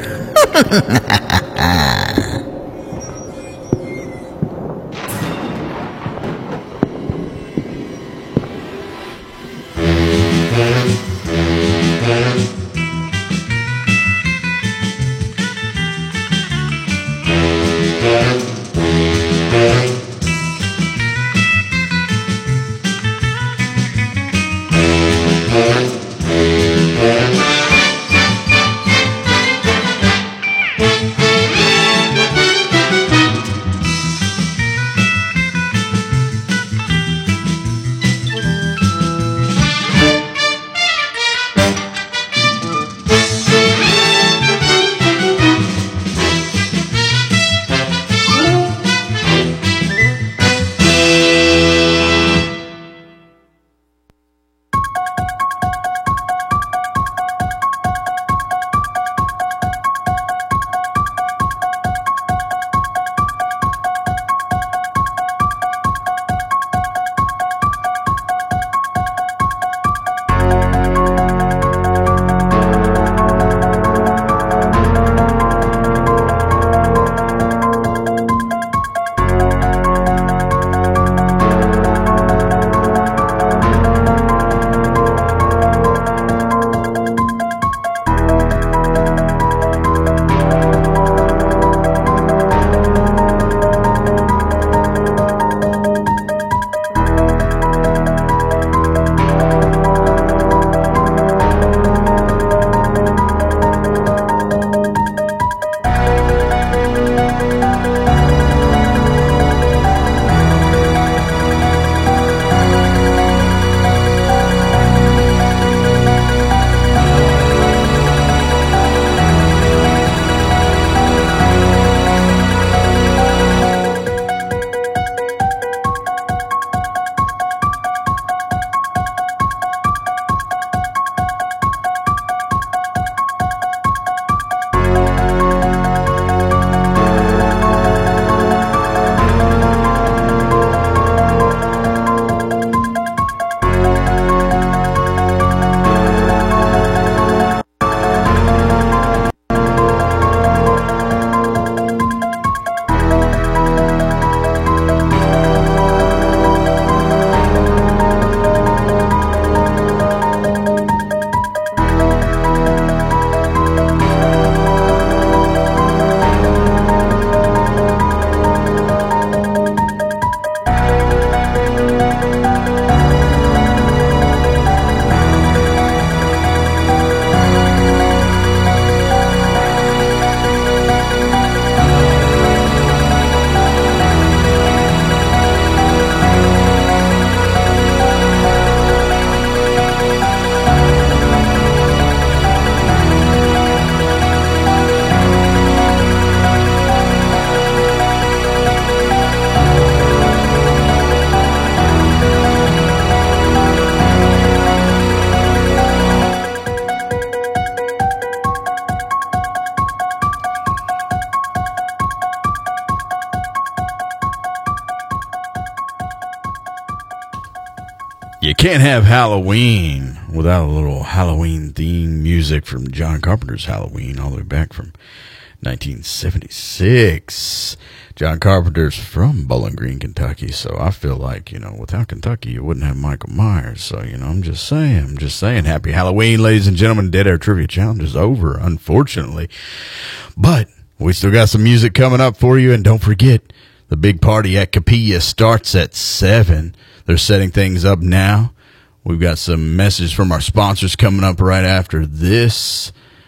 Can't have Halloween without a little Halloween theme music from John Carpenter's Halloween, all the way back from nineteen seventy-six. John Carpenter's from Bowling Green, Kentucky, so I feel like, you know, without Kentucky, you wouldn't have Michael Myers. So, you know, I'm just saying, I'm just saying, happy Halloween, ladies and gentlemen. Dead Air Trivia Challenge is over, unfortunately. But we still got some music coming up for you, and don't forget, the big party at Capilla starts at seven. They're setting things up now. We've got some messages from our sponsors coming up right after this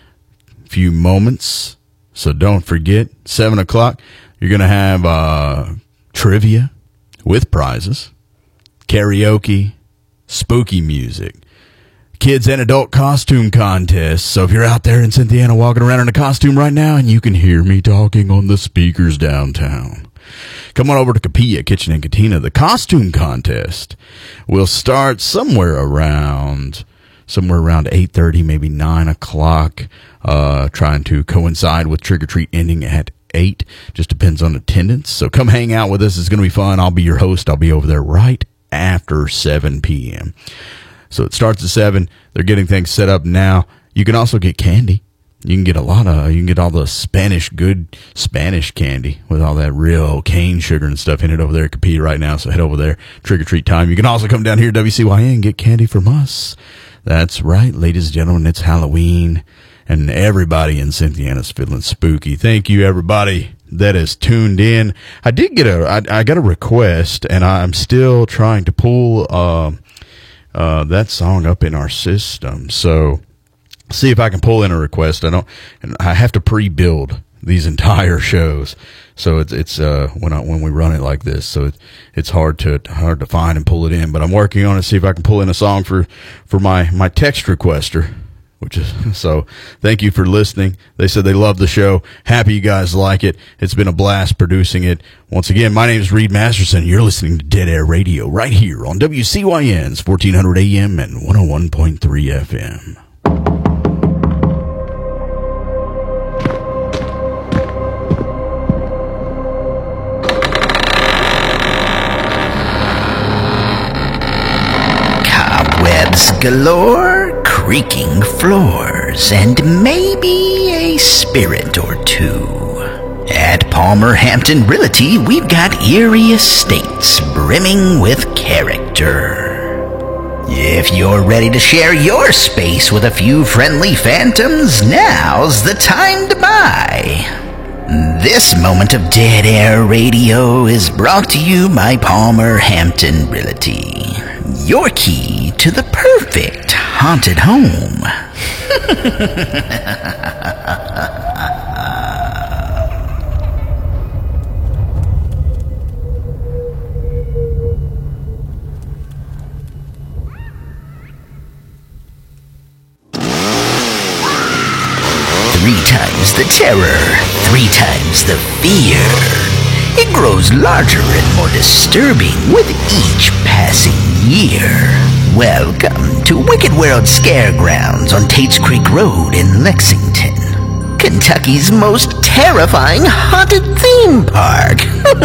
few moments. So don't forget, seven o'clock, you're going to have uh, trivia with prizes, karaoke, spooky music, kids and adult costume contests. So if you're out there in Cynthiana walking around in a costume right now and you can hear me talking on the speakers downtown, come on over to Capilla Kitchen and Cantina. The costume contest will start somewhere around somewhere around eight thirty, maybe nine o'clock, uh, trying to coincide with Trick or Treat ending at eight. Just depends on attendance. So come hang out with us. It's going to be fun. I'll be your host. I'll be over there right after seven p.m. So it starts at seven. They're getting things set up now. You can also get candy. You can get a lot of, you can get all the Spanish, good Spanish candy with all that real cane sugar and stuff in it over there at Capilla right now. So head over there, trick or treat time. You can also come down here to W C Y N and get candy from us. That's right, ladies and gentlemen, it's Halloween and everybody in Cynthiana's feeling spooky. Thank you, everybody that is tuned in. I did get a, I, I got a request, and I'm still trying to pull uh, uh, that song up in our system. So see if I can pull in a request. I don't, and I have to pre-build these entire shows, so it's it's uh when I when we run it like this, so it, it's hard to hard to find and pull it in. But I'm working on it. See if I can pull in a song for for my my text requester, which is so. Thank you for listening. They said they love the show. Happy you guys like it. It's been a blast producing it. Once again, my name is Reed Masterson. You're listening to Dead Air Radio right here on W C Y N's fourteen hundred A M and one oh one point three F M. Cobwebs galore, creaking floors, and maybe a spirit or two. At Palmer Hampton Realty, we've got eerie estates brimming with character. If you're ready to share your space with a few friendly phantoms, now's the time to buy. This moment of Dead Air Radio is brought to you by Palmer Hampton Realty, your key to the perfect haunted home. Three times the terror, three times the fear. It grows larger and more disturbing with each passing year. Welcome to Wicked World Scaregrounds on Tate's Creek Road in Lexington, Kentucky's most terrifying haunted theme park.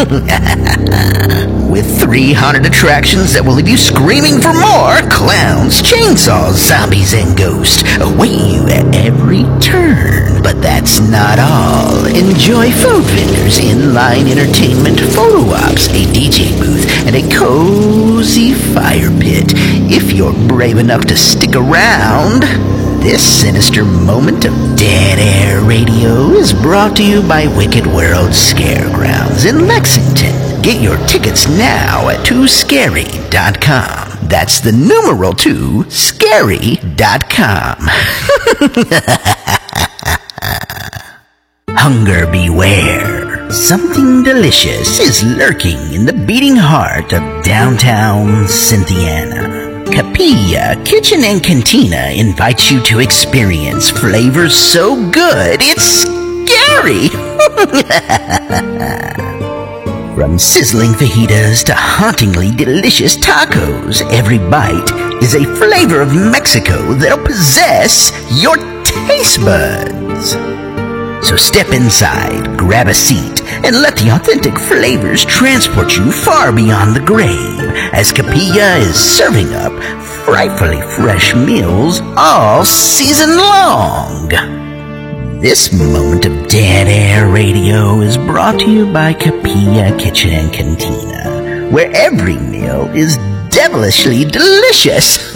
With three haunted attractions that will leave you screaming for more, clowns, chainsaws, zombies, and ghosts await you at every turn. But that's not all. Enjoy food vendors, in-line entertainment, photo ops, a D J booth, and a cozy fire pit. If you're brave enough to stick around, this sinister moment of Dead Air Radio is brought to you by Wicked World Scaregrounds in Lexington. Get your tickets now at two scary dot com. That's the numeral two, scary dot com. Hunger beware. Something delicious is lurking in the beating heart of downtown Cynthiana. Capilla Kitchen and Cantina invites you to experience flavors so good it's scary. From sizzling fajitas to hauntingly delicious tacos, every bite is a flavor of Mexico that'll possess your taste buds. So step inside, grab a seat, and let the authentic flavors transport you far beyond the grave as Capilla is serving up frightfully fresh meals all season long. This moment of Dead Air Radio is brought to you by Capilla Kitchen and Cantina, where every meal is devilishly delicious.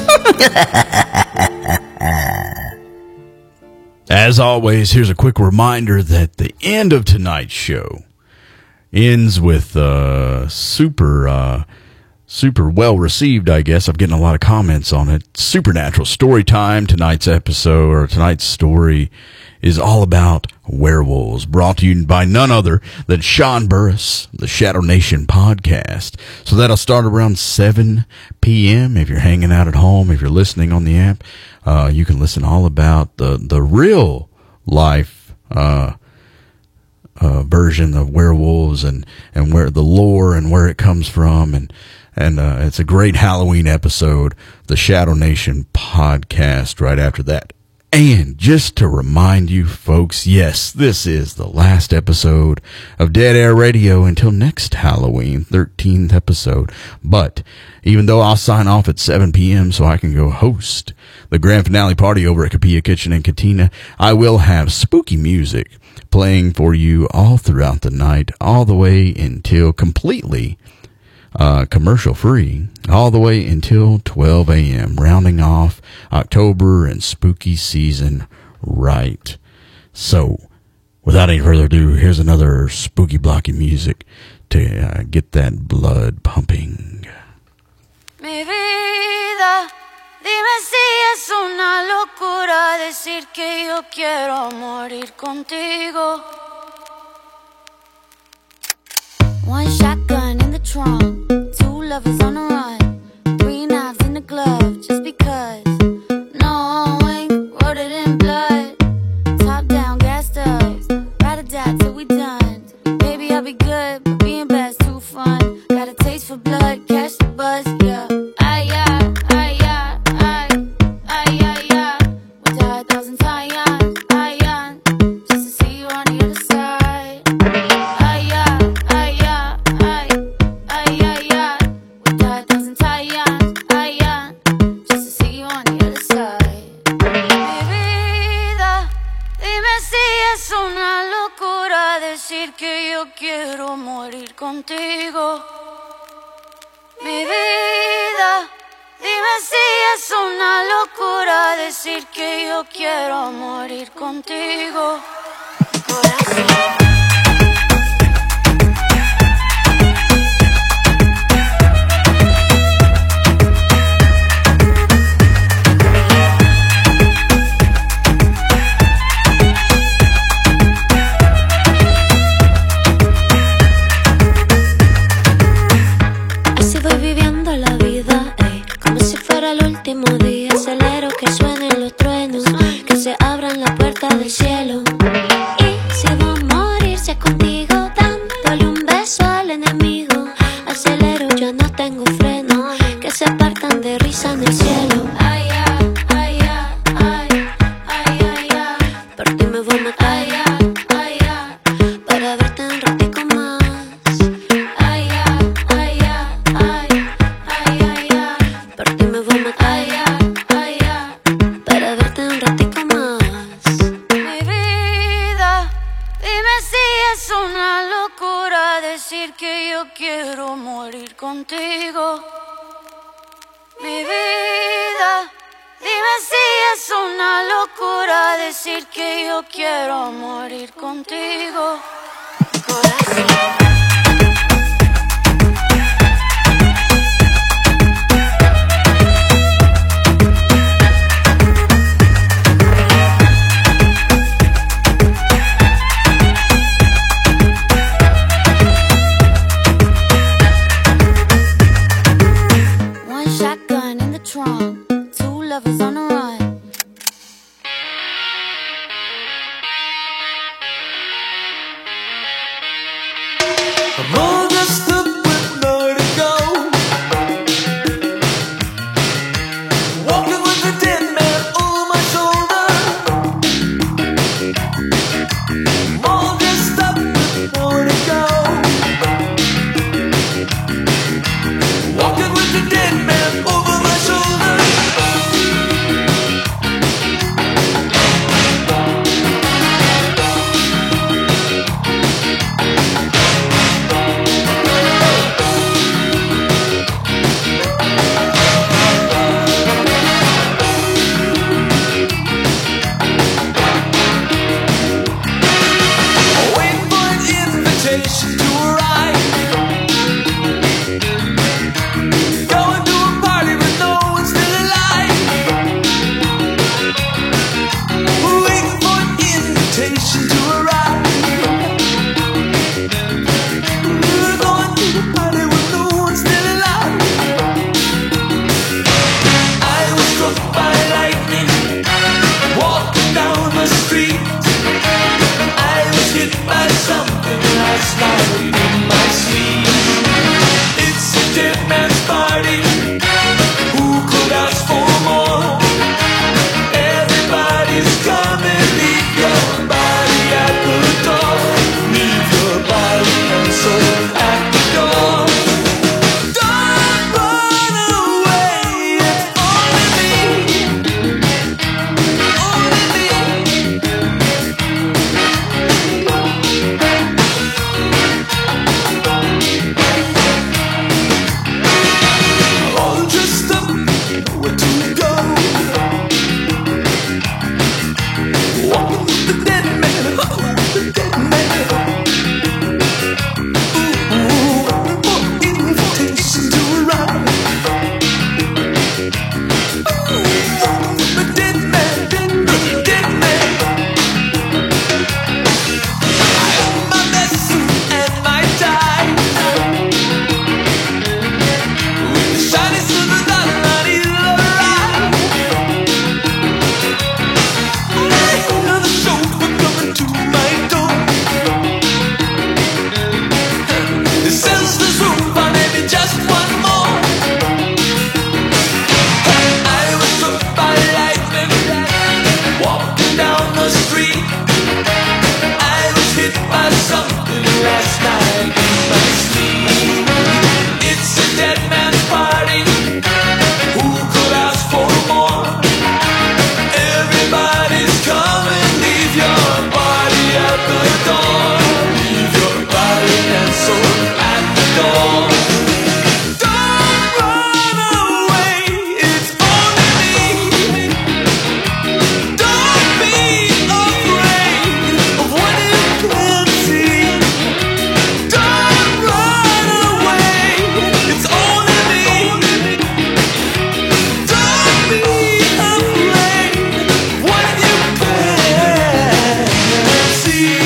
As always, here's a quick reminder that the end of tonight's show ends with uh, super, uh, super well received, I guess. I'm getting a lot of comments on it. Supernatural story time. Tonight's episode, or tonight's story, is all about werewolves, brought to you by none other than Sean Burris, the Shadow Nation podcast. So that'll start around seven p.m. If you're hanging out at home, if you're listening on the app, uh, you can listen all about the, the real life, uh, uh, version of werewolves and, and where the lore and where it comes from. And, and, uh, it's a great Halloween episode, the Shadow Nation podcast right after that. And just to remind you folks, yes, this is the last episode of Dead Air Radio until next Halloween, thirteenth episode. But even though I'll sign off at seven p.m. so I can go host the grand finale party over at Capilla Kitchen and Cantina, I will have spooky music playing for you all throughout the night, all the way until completely Uh, commercial free, all the way until twelve a.m., rounding off October and spooky season right. So, without any further ado, here's another spooky blocky music to uh, get that blood pumping. Mi vida, dime si es una locura decir que yo quiero morir contigo. One shotgun in the trunk, two lovers on the run, three knives in the glove, just because. No ink, wrote it in blood. Top down, gassed up, ride or die till we done. Baby, I'll be good, but being bad's too fun. Got a taste for blood, catch the buzz, yeah. Ay, ay, ay, ay, ay, ay, ay, ay. We'll die a thousand times, ay, ay, just to see you on the other side. Ay, ay, ay, ay. Ay, ay, ay, ay, we'll die a thousand times, ay, ay, just to see you on the other side. Mi vida, dime si es una locura decir que yo quiero morir contigo. Mi vida, dime si es una locura decir que yo quiero morir contigo. Corazón. Acelero que suenen los truenos, que se abran las puertas del cielo. Y si va a morirse contigo, dándole un beso al enemigo. Acelero, yo no tengo freno, que se partan de risa en el cielo. Ay, ay, ay, ay, ay, ay, ay, por ti me voy a matar. Ay, ay, ay, para verte un ratico más. Ay, ay, ay, ay, ay, ay, ay, por ti me voy a matar. Que yo quiero morir contigo. Mi vida, dime si es una locura decir que yo quiero morir contigo. Corazón. Shotgun in the trunk, two lovers on the run. I'm all dressed up with nowhere to go, walking with a dead man over my shoulder. I'm all dressed up with nowhere to go. night in my sleep. It's a dead man's party. Who could ask for more? Everybody's coming. Leave your body at the door. Leave your body and soul at the door. Don't run away. It's only me. Only me. All dressed up, where to go? Walking with the dead man, oh, the dead man. Ooh, more invitation to arrive. Ooh, walking with the dead man, dead man, dead man. I have my lesson and my tie. With the shiny silver dollar on either ride. Another chauffeur coming to my door. He says there's room for maybe just one more. I was struck by lightning, walking down the street. I was hit by something last night in my sleep. It's a dead man's party. Who could ask for more? Everybody's coming. Leave your body at the door. Leave your body and soul at the door. Don't run away. It's only me. Don't be afraid of what you can't see. Don't run away. It's only me. Don't be afraid of what you can't see.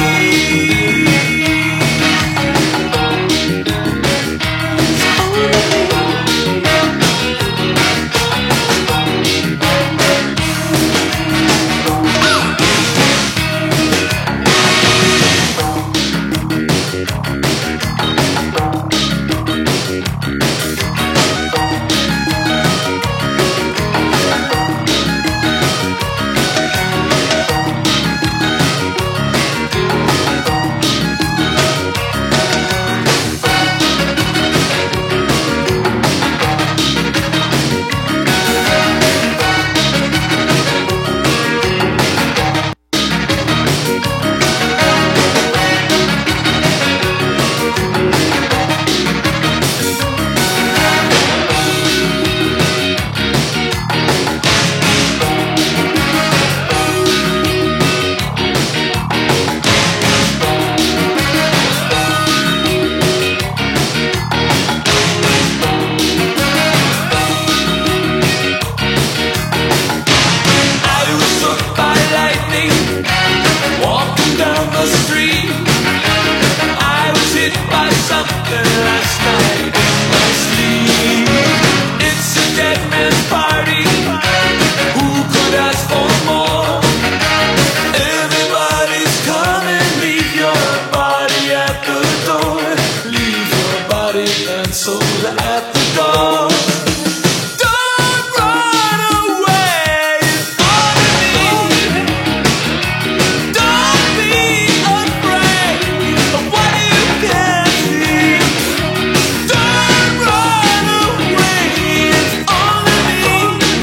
I was struck by lightning, walking down the street. I was hit by something last night in my sleep. It's a dead man's party. Who could ask for more? Everybody's coming. Leave your body at the door. Leave your body and soul at the door. Don't run away. It's only me. Don't be afraid of what you can't see. Don't run away. It's only me.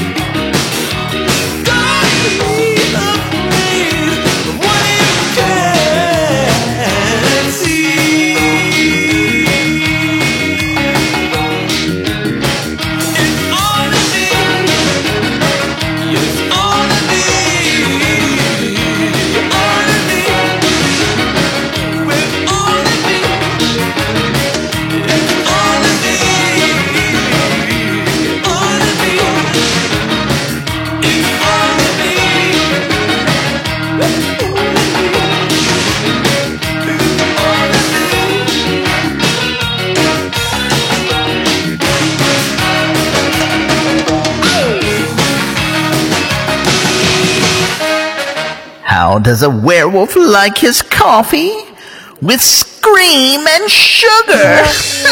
Don't be afraid of what you can't see. It's only me. It's only me. Only me. With only me. It's only me. Only me. It's only me. How does a werewolf like his coffee? With cream and sugar.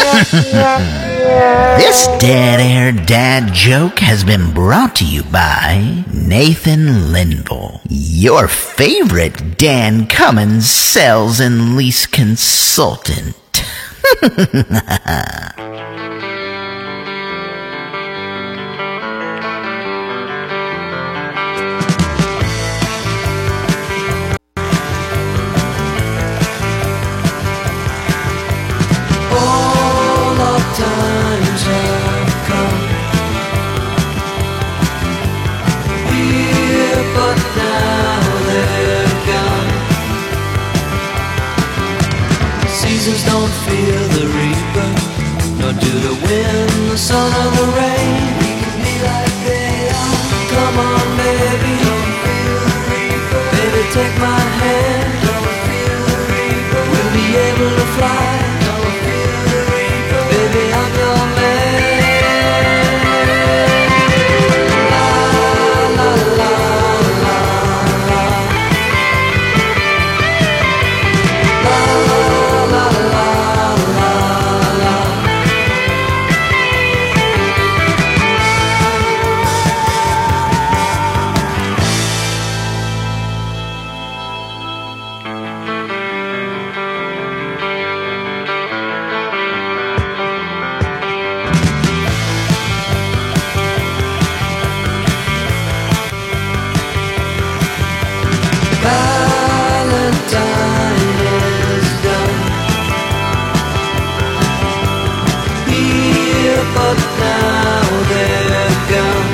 This Dead Air Dad joke has been brought to you by Nathan Lindell, your favorite Dan Cummins sales and lease consultant. All our times have come here, but now they're gone. Seasons don't fear the reaper, nor do the wind, the sun, or the rain. We can be like they are. Come on, baby, don't feel the reaper. Baby, take my hand, don't feel the reaper. We'll be able to fly. Baby, I'm your man. La la la la la. La la la la la. Valentine is done here, but now they're gone.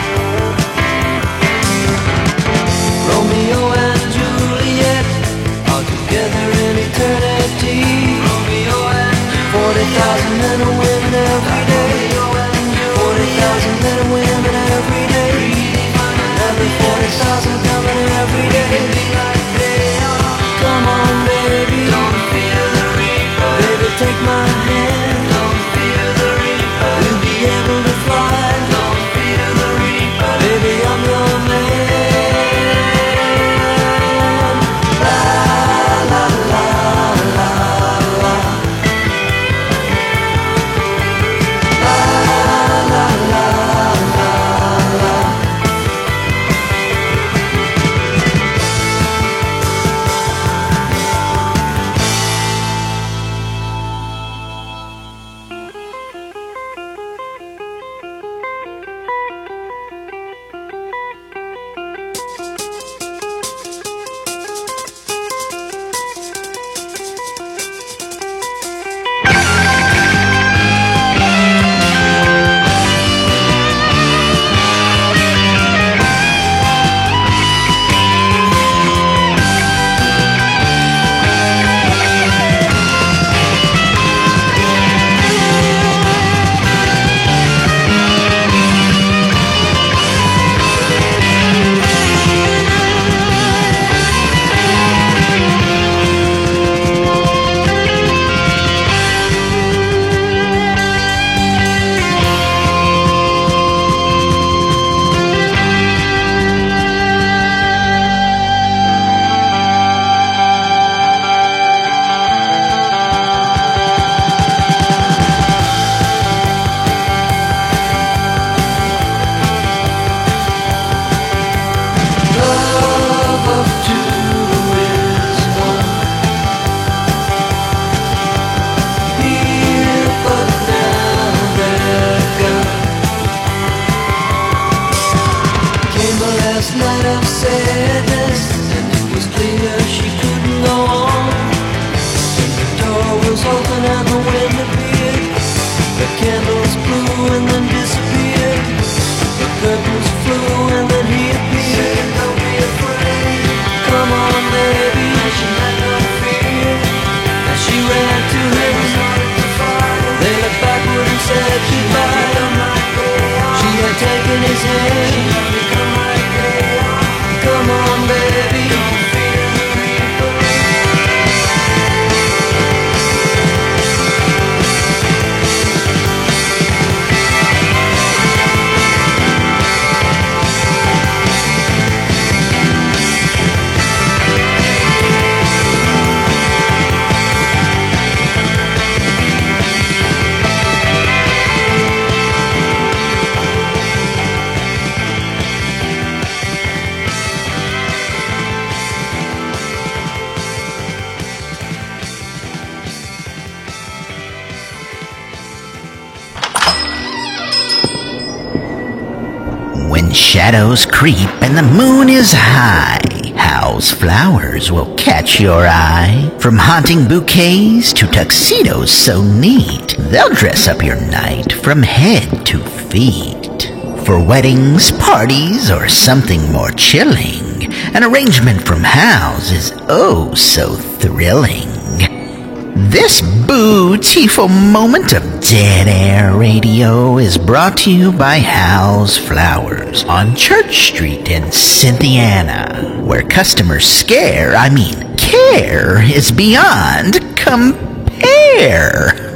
Romeo and Juliet are together in eternity. Romeo and Juliet. Forty thousand men and women every day. Forty thousand men and women every day. Another forty thousand coming every day. Come on, baby, don't fear the reaper. Baby, take my hand, don't fear the reaper. We'll be able to fly, don't fear the reaper. Baby, I'm your man. La la la la la. La la la la la. When shadows creep and the moon is high, Hal's Flowers will catch your eye. From haunting bouquets to tuxedos so neat, they'll dress up your night from head to feet. For weddings, parties, or something more chilling, an arrangement from Hal's is oh so thrilling. This beautiful moment of Dead Air Radio is brought to you by Hal's Flowers on Church Street in Cynthiana, where customer scare, I mean care, is beyond compare.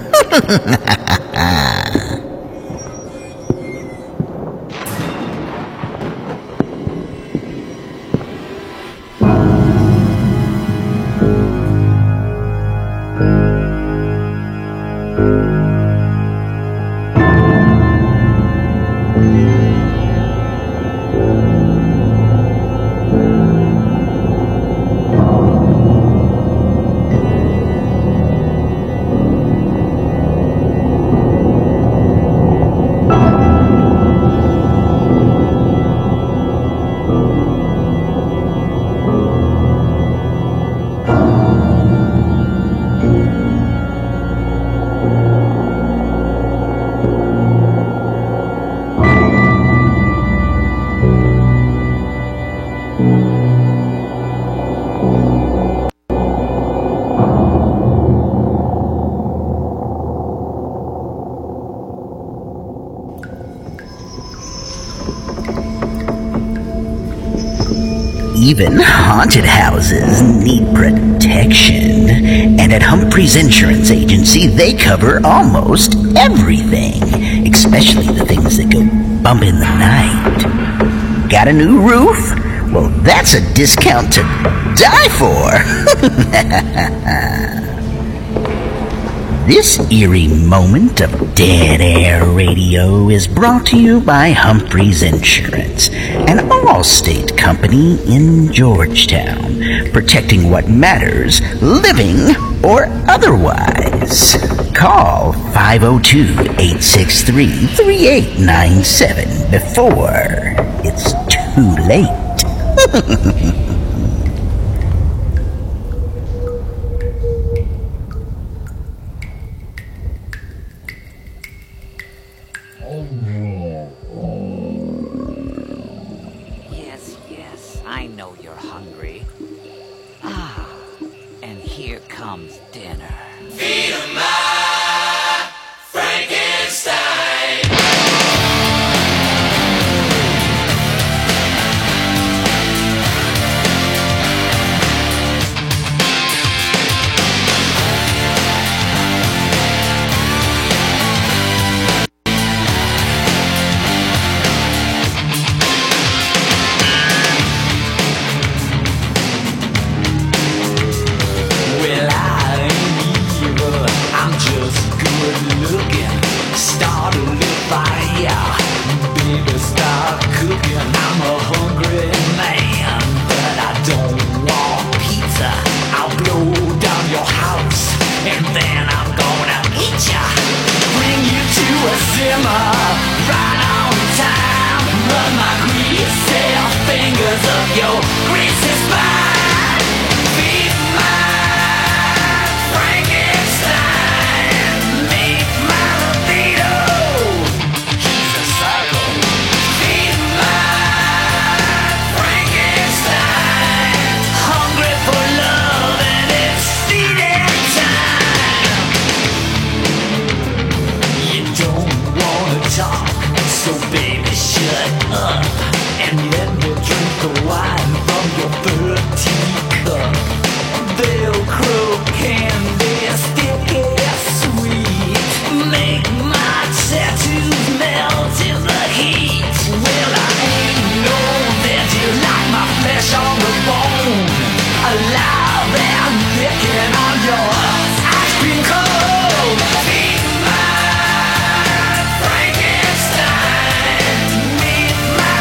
Even haunted houses need protection, and at Humphrey's Insurance Agency, they cover almost everything, especially the things that go bump in the night. Got a new roof? Well, that's a discount to die for. This eerie moment of Dead Air Radio is brought to you by Humphrey's Insurance, an Allstate company in Georgetown, protecting what matters, living or otherwise. Call five oh two, eight six three, three eight nine seven before it's too late. Yes, yes, I know you're hungry. Ah, and here comes dinner. Feed 'em my Frankenstein. Well, I ain't evil, I'm just good looking. Start a little fire, baby, start cooking. I'm a hungry man, but I don't want pizza. I'll blow down your house, and then I'm gonna eat ya. Bring you to a simmer, right on time. Run my greasy fingers up your greasy spine. Feed my Frankenstein, meet my libido. He's a psycho. Feed my Frankenstein, hungry for love and it's feeding time. You don't wanna talk, so baby shut up and let me drink the wine from your third teacup. Velcro candy, sticky sweet, make my tattoos melt in the heat. Well, I ain't know that you like my flesh on the bone, alive and licking on your ice cream cone. Feed my Frankenstein, meet my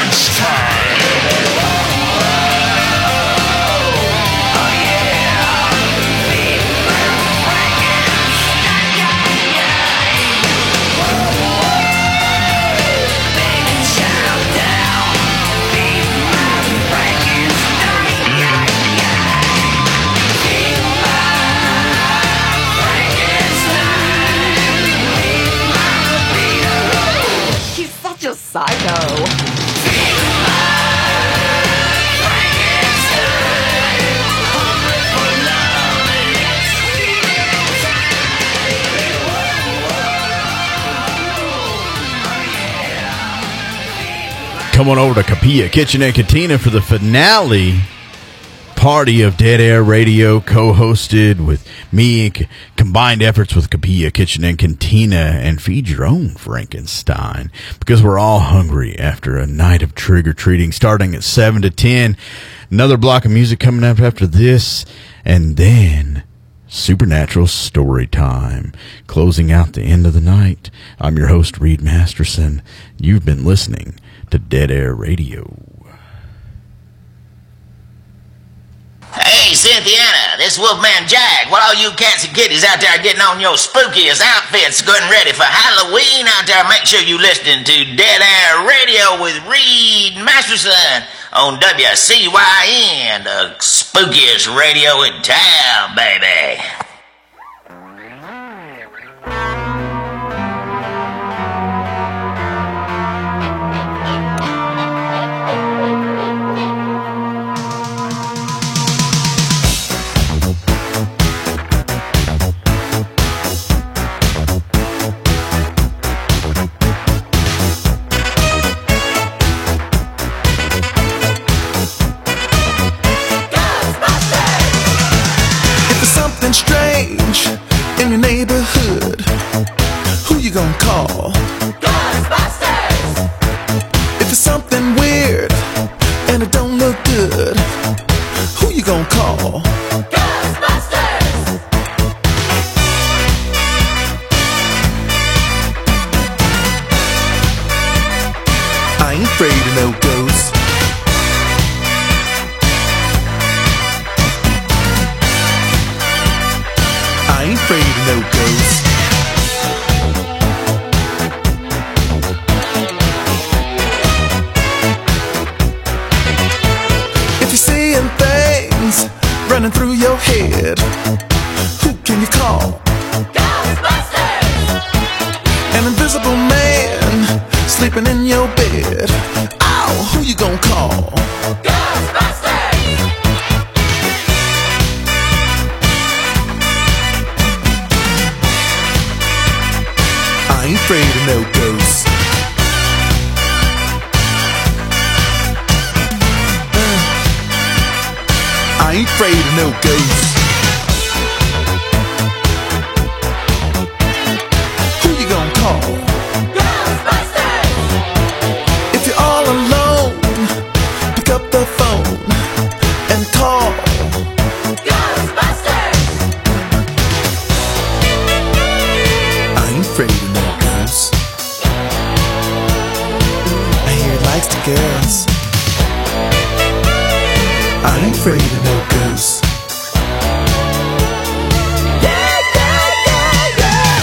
It's time. He's such a psycho. Come on over to Capilla Kitchen and Cantina for the finale party of Dead Air Radio, co-hosted with me, and c- combined efforts with Capilla Kitchen and Cantina, and feed your own Frankenstein, because we're all hungry after a night of trick-or-treating starting at seven to ten. Another block of music coming up after this, and then Supernatural Story Time, closing out the end of the night. I'm your host, Reed Masterson. You've been listening to Dead Air Radio. Hey, Cynthiana, this Wolfman Jag. What all you cats and kitties out there getting on your spookiest outfits, getting ready for Halloween out there, make sure you listening to Dead Air Radio with Reed Masterson on W C Y N, the spookiest radio in town, baby. Strange in your neighborhood, who you gonna call? Ghostbusters! If it's something weird and it don't look good, who you gonna call? Ghostbusters! I ain't afraid of no ghosts. I ain't afraid of no ghosts. If you're seeing things running through your head, who can you call? Ghostbusters! An invisible man sleeping in your bed. Ow, who you gonna call? Ghostbusters! I ain't afraid of no ghosts. Uh, I ain't afraid of no ghosts. Who you gonna call? Ghostbusters! If you're all alone, pick up the phone and call. Ghostbusters! I ain't afraid of no ghosts. I hear it likes the girls. I ain't afraid of no ghosts. Yeah, yeah, yeah, yeah.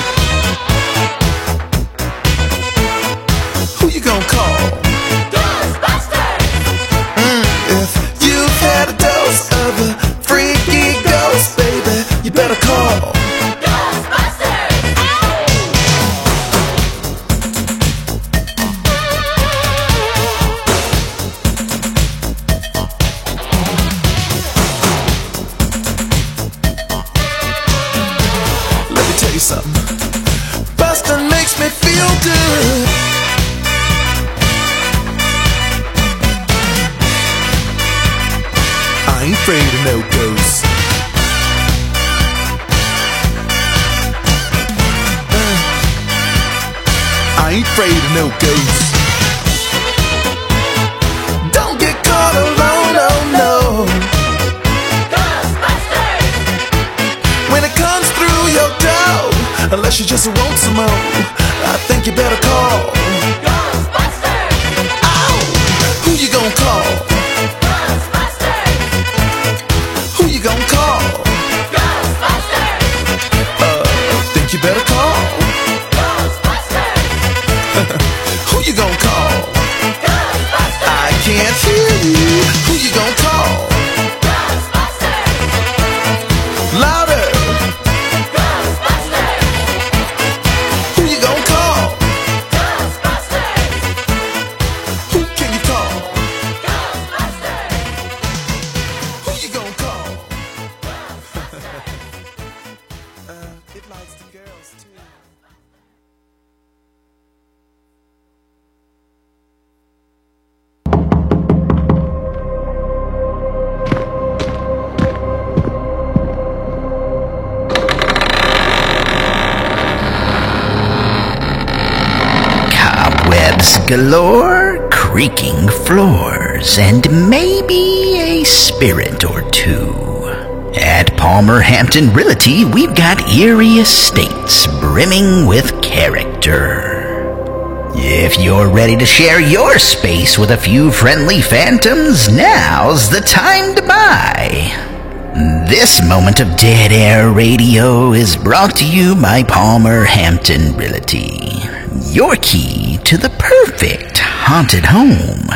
Who you gonna call? Ghostbusters! Mm, if you've had a dose of a freaky ghost, baby, you better call. Something. Bustin' makes me feel good. I ain't afraid of no ghosts. Uh, I ain't afraid of no ghosts. Don't get caught alone, oh no. Ghostbusters! When it comes through your door, unless you just want some more, I think you better call Ghostbusters! Ow! can't hear you. Who you gonna call? Ghostbusters! Louder! Ghostbusters! Who you gonna call? Ghostbusters! Who can you call? Ghostbusters! Who you gonna call? Ghostbusters! uh, it likes the girls too. Cobwebs galore, creaking floors, and maybe a spirit or two. At Palmer Hampton Realty, we've got eerie estates brimming with character. If you're ready to share your space with a few friendly phantoms, now's the time to buy. This moment of Dead Air Radio is brought to you by Palmer Hampton Realty, your key to the perfect haunted home.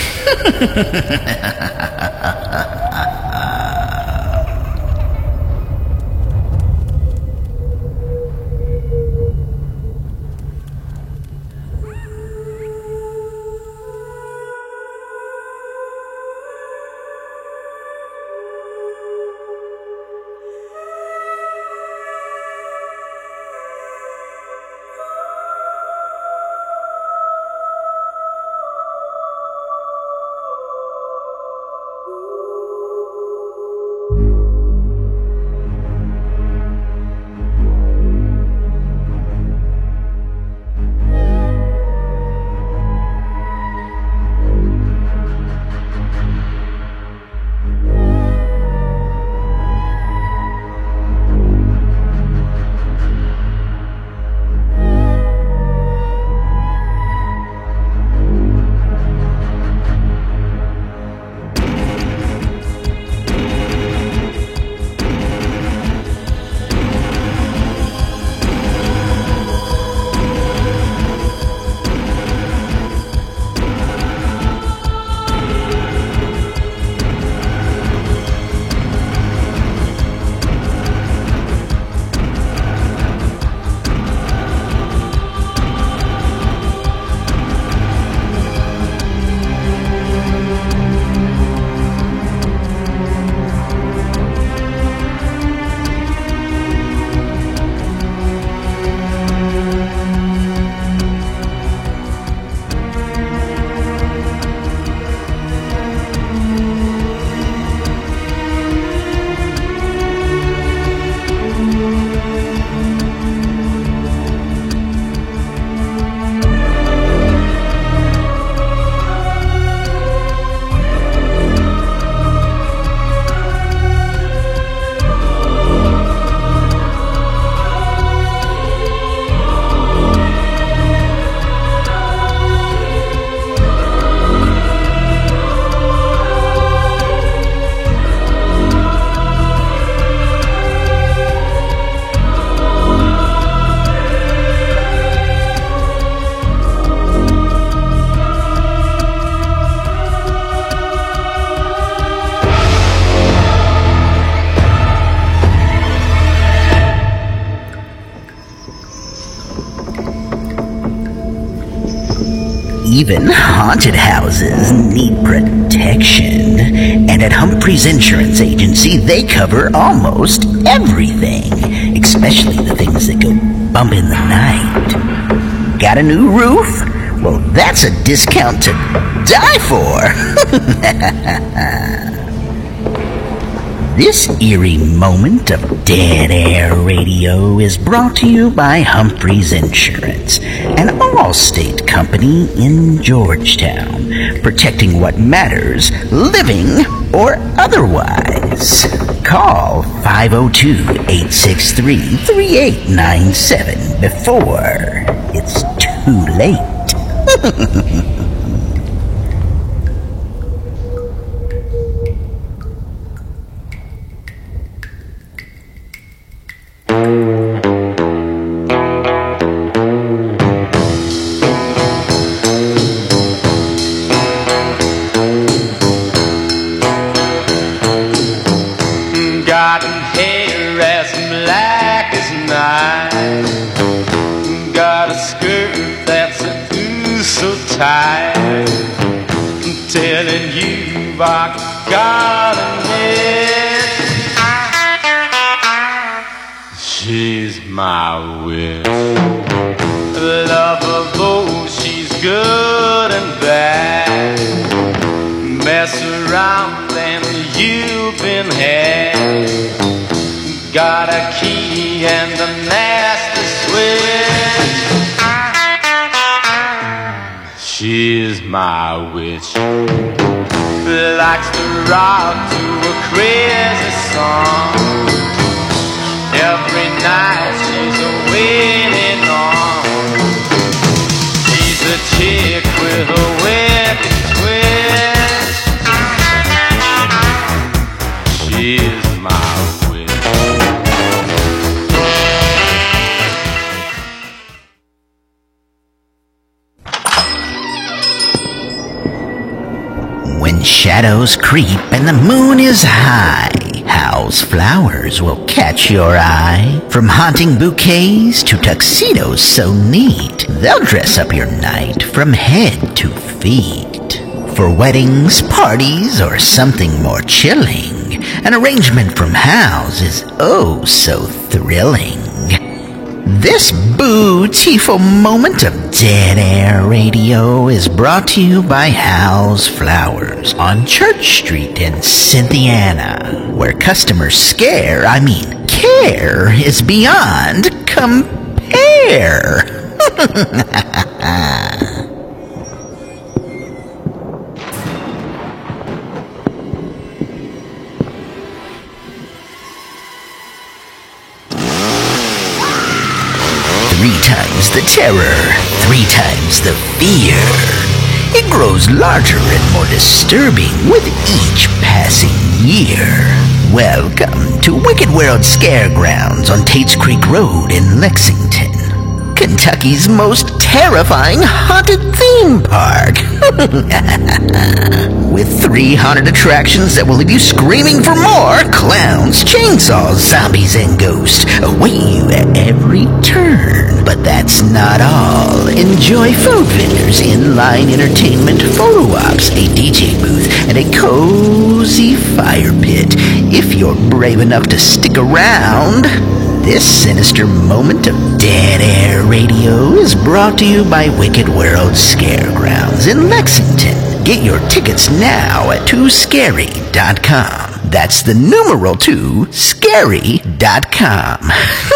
Even haunted houses need protection. And at Humphrey's Insurance Agency, they cover almost everything, especially the things that go bump in the night. Got a new roof? Well, that's a discount to die for. This eerie moment of Dead Air Radio is brought to you by Humphrey's Insurance, an Allstate company in Georgetown, protecting what matters, living or otherwise. Call five oh two, eight six three, three eight nine seven before it's too late. telling you I got a miss. She's my witch. Lovable, she's good and bad. Mess around and you've been had. Got a key and a nasty switch. She's my witch. Likes to rock to a crazy song. Every night she's a waiting on. She's a chick with a wicked twist. She's my witch. When shadows creep and the moon is high, Hal's Flowers will catch your eye. From haunting bouquets to tuxedos so neat, they'll dress up your night from head to feet. For weddings, parties, or something more chilling, an arrangement from Hal's is oh so thrilling. This beautiful moment of Dead Air Radio is brought to you by Hal's Flowers on Church Street in Cynthiana, where customer scare, I mean care, is beyond compare. Three times the terror, three times the fear. It grows larger and more disturbing with each passing year. Welcome to Wicked World Scaregrounds on Tates Creek Road in Lexington, Kentucky's most terrifying haunted theme park. With three haunted attractions that will leave you screaming for more, clowns, chainsaws, zombies, and ghosts await you at every turn. But that's not all. Enjoy food vendors, in-line entertainment, photo ops, a D J booth, and a cozy fire pit. If you're brave enough to stick around, this sinister moment of Dead Air Radio is brought to you by Wicked World Scaregrounds in Lexington. Get your tickets now at too scary dot com. That's the numeral two, scary dot com.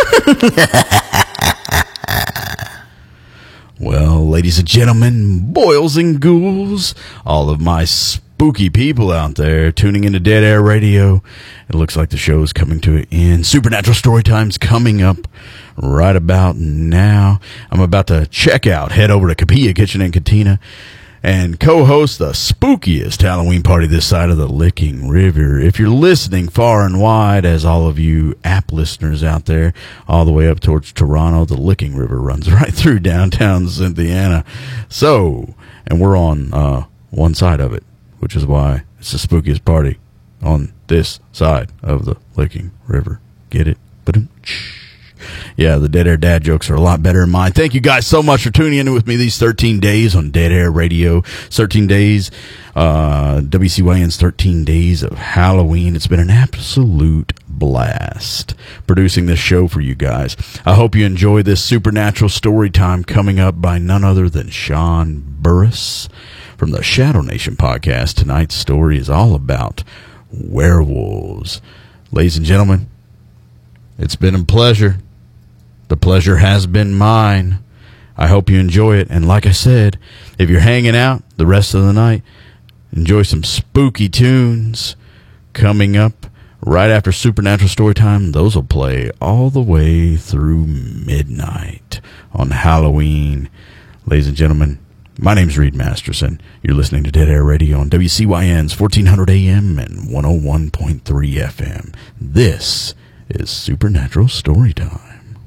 Well, ladies and gentlemen, boils and ghouls, all of my spooky people out there tuning into Dead Air Radio, it looks like the show is coming to an end. Supernatural Storytime's coming up right about now. I'm about to check out, head over to Capilla Kitchen and Cantina, and co-host the spookiest Halloween party this side of the Licking River. If you're listening far and wide, as all of you app listeners out there, all the way up towards Toronto, the Licking River runs right through downtown Cynthiana. So, and we're on uh, one side of it, which is why it's the spookiest party on this side of the Licking River. Get it? Ba-doom-tsh. Yeah, the Dead Air dad jokes are a lot better than mine. Thank you guys so much for tuning in with me these thirteen days on Dead Air Radio. thirteen days, uh, W C Y N's thirteen days of Halloween. It's been an absolute blast producing this show for you guys. I hope you enjoy this supernatural story time coming up by none other than Sean Burris from the Shadow Nation podcast. Tonight's story is all about werewolves. Ladies and gentlemen, it's been a pleasure. The pleasure has been mine. I hope you enjoy it. And like I said, if you're hanging out the rest of the night, enjoy some spooky tunes coming up right after Supernatural Storytime. Those will play all the way through midnight on Halloween. Ladies and gentlemen, my name's Reed Masterson. You're listening to Dead Air Radio on W C Y N's fourteen hundred A M and one oh one point three F M. This is Supernatural Storytime.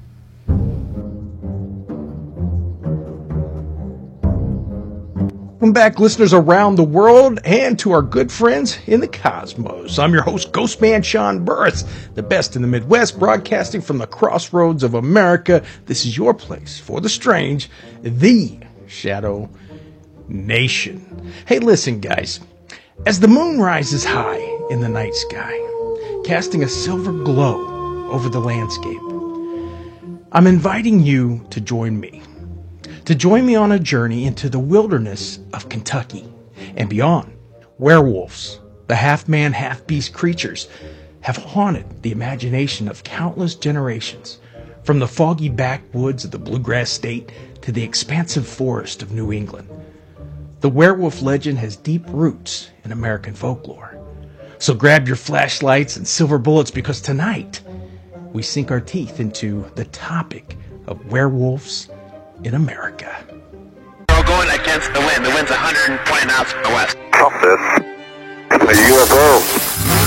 Welcome back, listeners around the world, and to our good friends in the cosmos. I'm your host, Ghostman Sean Burris, the best in the Midwest, broadcasting from the crossroads of America. This is your place for the strange, the Shadow Nation. Hey, listen, guys. As the moon rises high in the night sky, casting a silver glow over the landscape, I'm inviting you to join me. To join me on a journey into the wilderness of Kentucky and beyond. Werewolves, the half-man, half-beast creatures, have haunted the imagination of countless generations, from the foggy backwoods of the Bluegrass State to the expansive forest of New England. The werewolf legend has deep roots in American folklore. So grab your flashlights and silver bullets, because tonight we sink our teeth into the topic of werewolves in America. We're going against the wind. The wind's one hundred twenty knots from the west. Stop this. It's a U F O.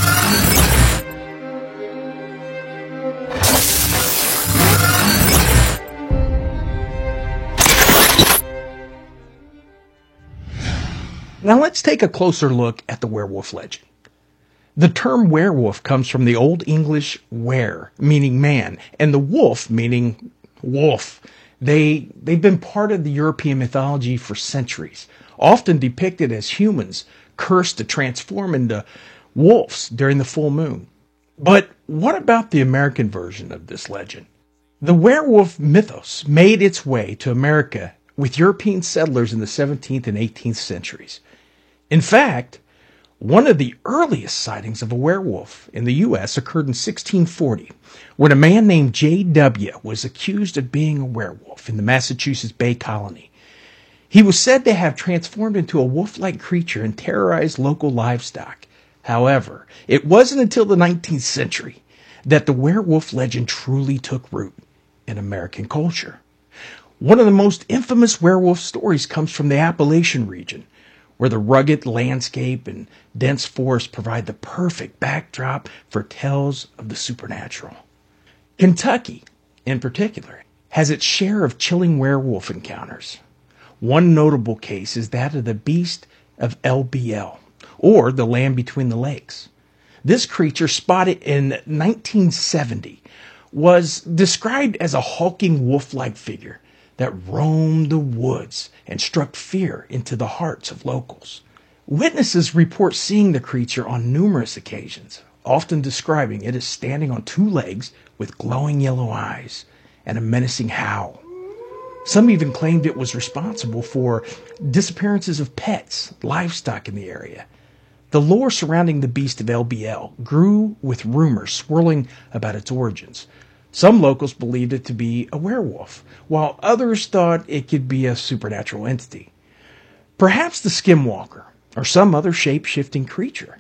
Now let's take a closer look at the werewolf legend. The term werewolf comes from the Old English were, meaning man, and the wolf, meaning wolf. They, they've been part of the European mythology for centuries, often depicted as humans cursed to transform into wolves during the full moon. But what about the American version of this legend? The werewolf mythos made its way to America with European settlers in the seventeenth and eighteenth centuries. In fact, one of the earliest sightings of a werewolf in the U S occurred in sixteen forty, when a man named J W was accused of being a werewolf in the Massachusetts Bay Colony. He was said to have transformed into a wolf-like creature and terrorized local livestock. However, it wasn't until the nineteenth century that the werewolf legend truly took root in American culture. One of the most infamous werewolf stories comes from the Appalachian region, where the rugged landscape and dense forest provide the perfect backdrop for tales of the supernatural. Kentucky, in particular, has its share of chilling werewolf encounters. One notable case is that of the Beast of L B L, or the Land Between the Lakes. This creature, spotted in nineteen seventy, was described as a hulking wolf-like figure that roamed the woods and struck fear into the hearts of locals. Witnesses report seeing the creature on numerous occasions, often describing it as standing on two legs with glowing yellow eyes and a menacing howl. Some even claimed it was responsible for disappearances of pets, livestock in the area. The lore surrounding the Beast of L B L grew with rumors swirling about its origins. Some locals believed it to be a werewolf, while others thought it could be a supernatural entity. Perhaps the skinwalker, or some other shape-shifting creature.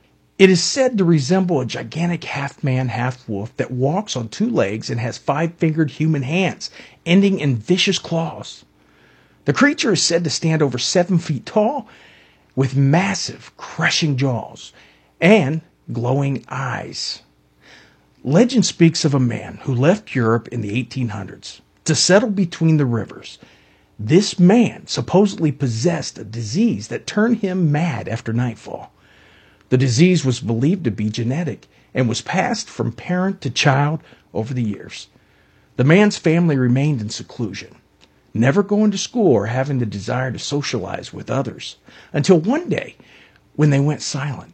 It is said to resemble a gigantic half-man, half-wolf that walks on two legs and has five-fingered human hands, ending in vicious claws. The creature is said to stand over seven feet tall, with massive, crushing jaws and glowing eyes. Legend speaks of a man who left Europe in the eighteen hundreds to settle between the rivers. This man supposedly possessed a disease that turned him mad after nightfall. The disease was believed to be genetic and was passed from parent to child over the years. The man's family remained in seclusion, never going to school or having the desire to socialize with others, until one day when they went silent.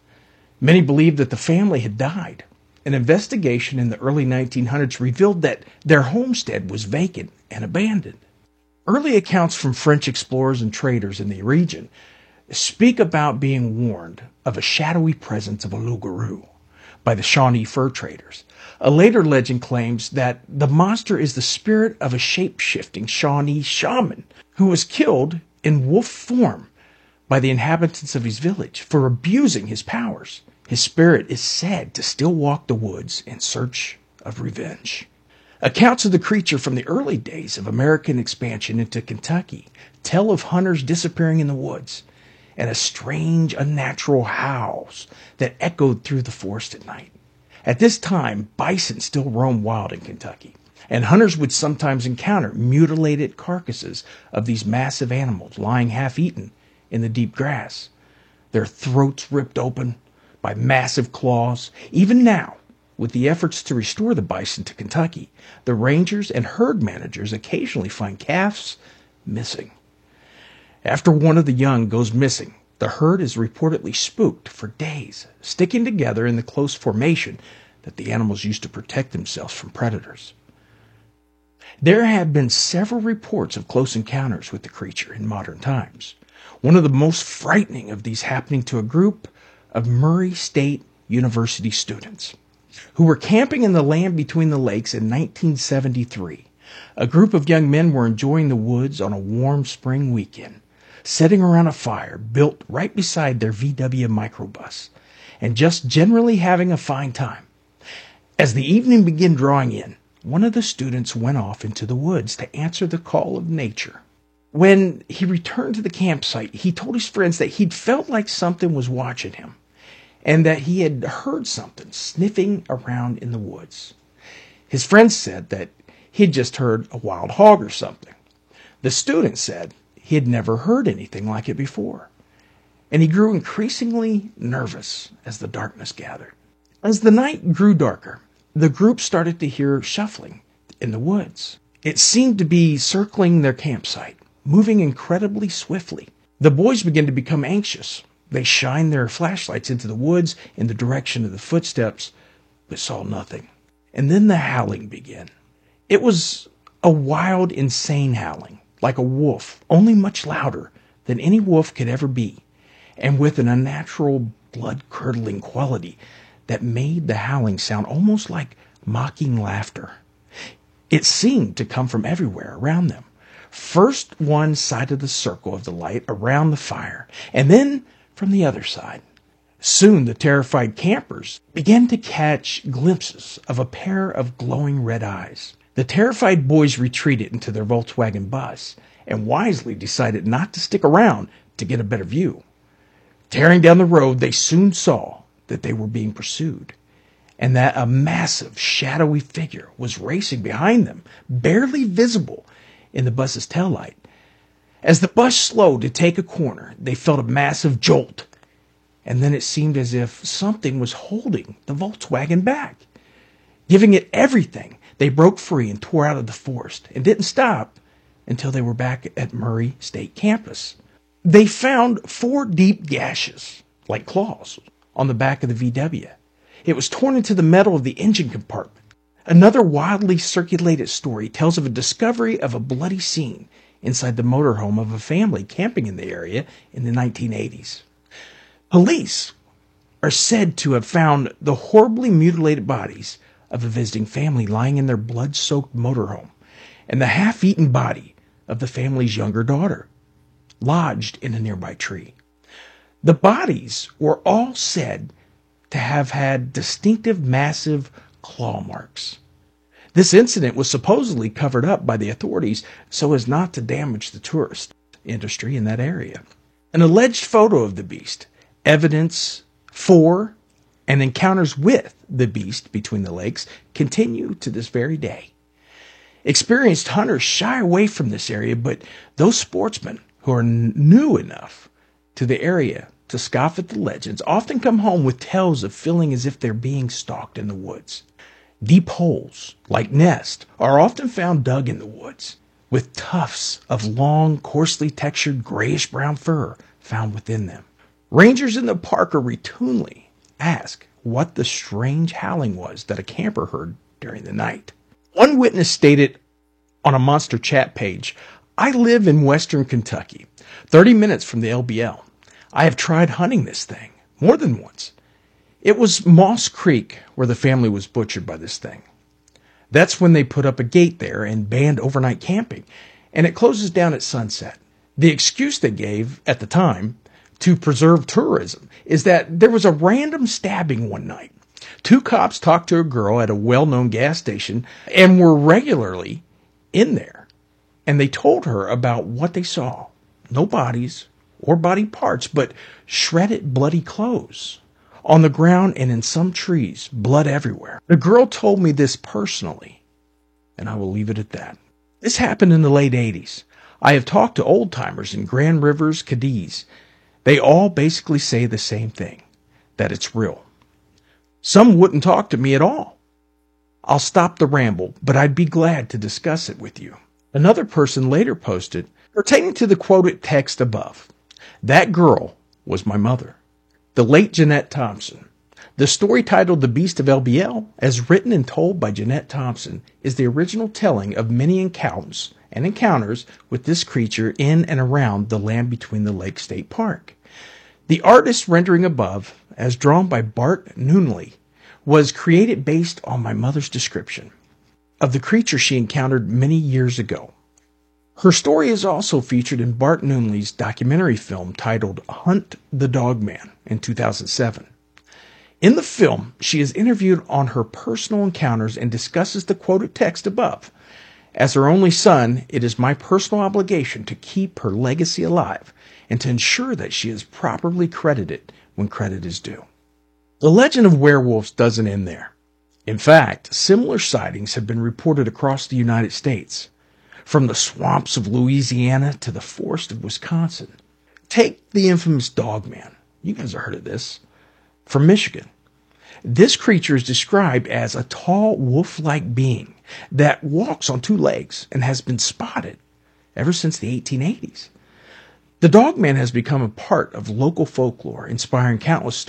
Many believed that the family had died. An investigation in the early nineteen hundreds revealed that their homestead was vacant and abandoned. Early accounts from French explorers and traders in the region speak about being warned of a shadowy presence of a loup-garou by the Shawnee fur traders. A later legend claims that the monster is the spirit of a shape-shifting Shawnee shaman who was killed in wolf form by the inhabitants of his village for abusing his powers. His spirit is said to still walk the woods in search of revenge. Accounts of the creature from the early days of American expansion into Kentucky tell of hunters disappearing in the woods and a strange, unnatural howls that echoed through the forest at night. At this time, bison still roamed wild in Kentucky, and hunters would sometimes encounter mutilated carcasses of these massive animals lying half-eaten in the deep grass, their throats ripped open by massive claws. Even now, with the efforts to restore the bison to Kentucky, the rangers and herd managers occasionally find calves missing. After one of the young goes missing, the herd is reportedly spooked for days, sticking together in the close formation that the animals used to protect themselves from predators. There have been several reports of close encounters with the creature in modern times. One of the most frightening of these happening to a group of Murray State University students who were camping in the land between the lakes in nineteen seventy-three. A group of young men were enjoying the woods on a warm spring weekend, sitting around a fire built right beside their V W microbus, and just generally having a fine time. As the evening began drawing in, one of the students went off into the woods to answer the call of nature. When he returned to the campsite, he told his friends that he'd felt like something was watching him, and that he had heard something sniffing around in the woods. His friends said that he had just heard a wild hog or something. The student said he had never heard anything like it before, and he grew increasingly nervous as the darkness gathered. As the night grew darker, the group started to hear shuffling in the woods. It seemed to be circling their campsite, moving incredibly swiftly. The boys began to become anxious. They shined their flashlights into the woods in the direction of the footsteps, but saw nothing. And then the howling began. It was a wild, insane howling, like a wolf, only much louder than any wolf could ever be, and with an unnatural, blood-curdling quality that made the howling sound almost like mocking laughter. It seemed to come from everywhere around them. First one side of the circle of the light around the fire, and then from the other side. Soon the terrified campers began to catch glimpses of a pair of glowing red eyes. The terrified boys retreated into their Volkswagen bus and wisely decided not to stick around to get a better view. Tearing down the road, they soon saw that they were being pursued, and that a massive, shadowy figure was racing behind them, barely visible in the bus's taillight. As the bus slowed to take a corner, they felt a massive jolt, and then it seemed as if something was holding the Volkswagen back. Giving it everything, they broke free and tore out of the forest, and didn't stop until they were back at Murray State campus. They found four deep gashes, like claws, on the back of the V W. It was torn into the metal of the engine compartment. Another widely circulated story tells of a discovery of a bloody scene inside the motorhome of a family camping in the area in the nineteen eighties. Police are said to have found the horribly mutilated bodies of a visiting family lying in their blood-soaked motorhome, and the half-eaten body of the family's younger daughter, lodged in a nearby tree. The bodies were all said to have had distinctive massive claw marks. This incident was supposedly covered up by the authorities so as not to damage the tourist industry in that area. An alleged photo of the beast, evidence for and encounters with the beast between the lakes continue to this very day. Experienced hunters shy away from this area, but those sportsmen who are n- new enough to the area to scoff at the legends often come home with tales of feeling as if they're being stalked in the woods. Deep holes, like nests, are often found dug in the woods, with tufts of long, coarsely textured grayish-brown fur found within them. Rangers in the park are routinely asked what the strange howling was that a camper heard during the night. One witness stated on a Monster Chat page, "I live in western Kentucky, thirty minutes from the L B L. I have tried hunting this thing more than once. It was Moss Creek where the family was butchered by this thing. That's when they put up a gate there and banned overnight camping, and it closes down at sunset. The excuse they gave at the time to preserve tourism is that there was a random stabbing one night. Two cops talked to a girl at a well-known gas station and were regularly in there, and they told her about what they saw. No bodies or body parts, but shredded bloody clothes on the ground and in some trees, blood everywhere. The girl told me this personally, and I will leave it at that. This happened in the late eighties. I have talked to old-timers in Grand Rivers, Cadiz. They all basically say the same thing, that it's real. Some wouldn't talk to me at all. I'll stop the ramble, but I'd be glad to discuss it with you." Another person later posted Pertaining to the quoted text above, that girl was my mother, the late Jeanette Thompson. The story titled The Beast of El Biel, as written and told by Jeanette Thompson, is the original telling of many encounters and encounters with this creature in and around the Land Between the Lakes State Park. The artist rendering above, as drawn by Bart Noonley, was created based on my mother's description of the creature she encountered many years ago. Her story is also featured in Bart Noonley's documentary film titled Hunt the Dogman in two thousand seven. In the film, she is interviewed on her personal encounters and discusses the quoted text above. As her only son, it is my personal obligation to keep her legacy alive and to ensure that she is properly credited when credit is due. The legend of werewolves doesn't end there. In fact, similar sightings have been reported across the United States, from the swamps of Louisiana to the forest of Wisconsin. Take the infamous Dogman. You guys have heard of this. From Michigan. This creature is described as a tall wolf-like being that walks on two legs and has been spotted ever since the eighteen eighties. The Dogman has become a part of local folklore, inspiring countless stories.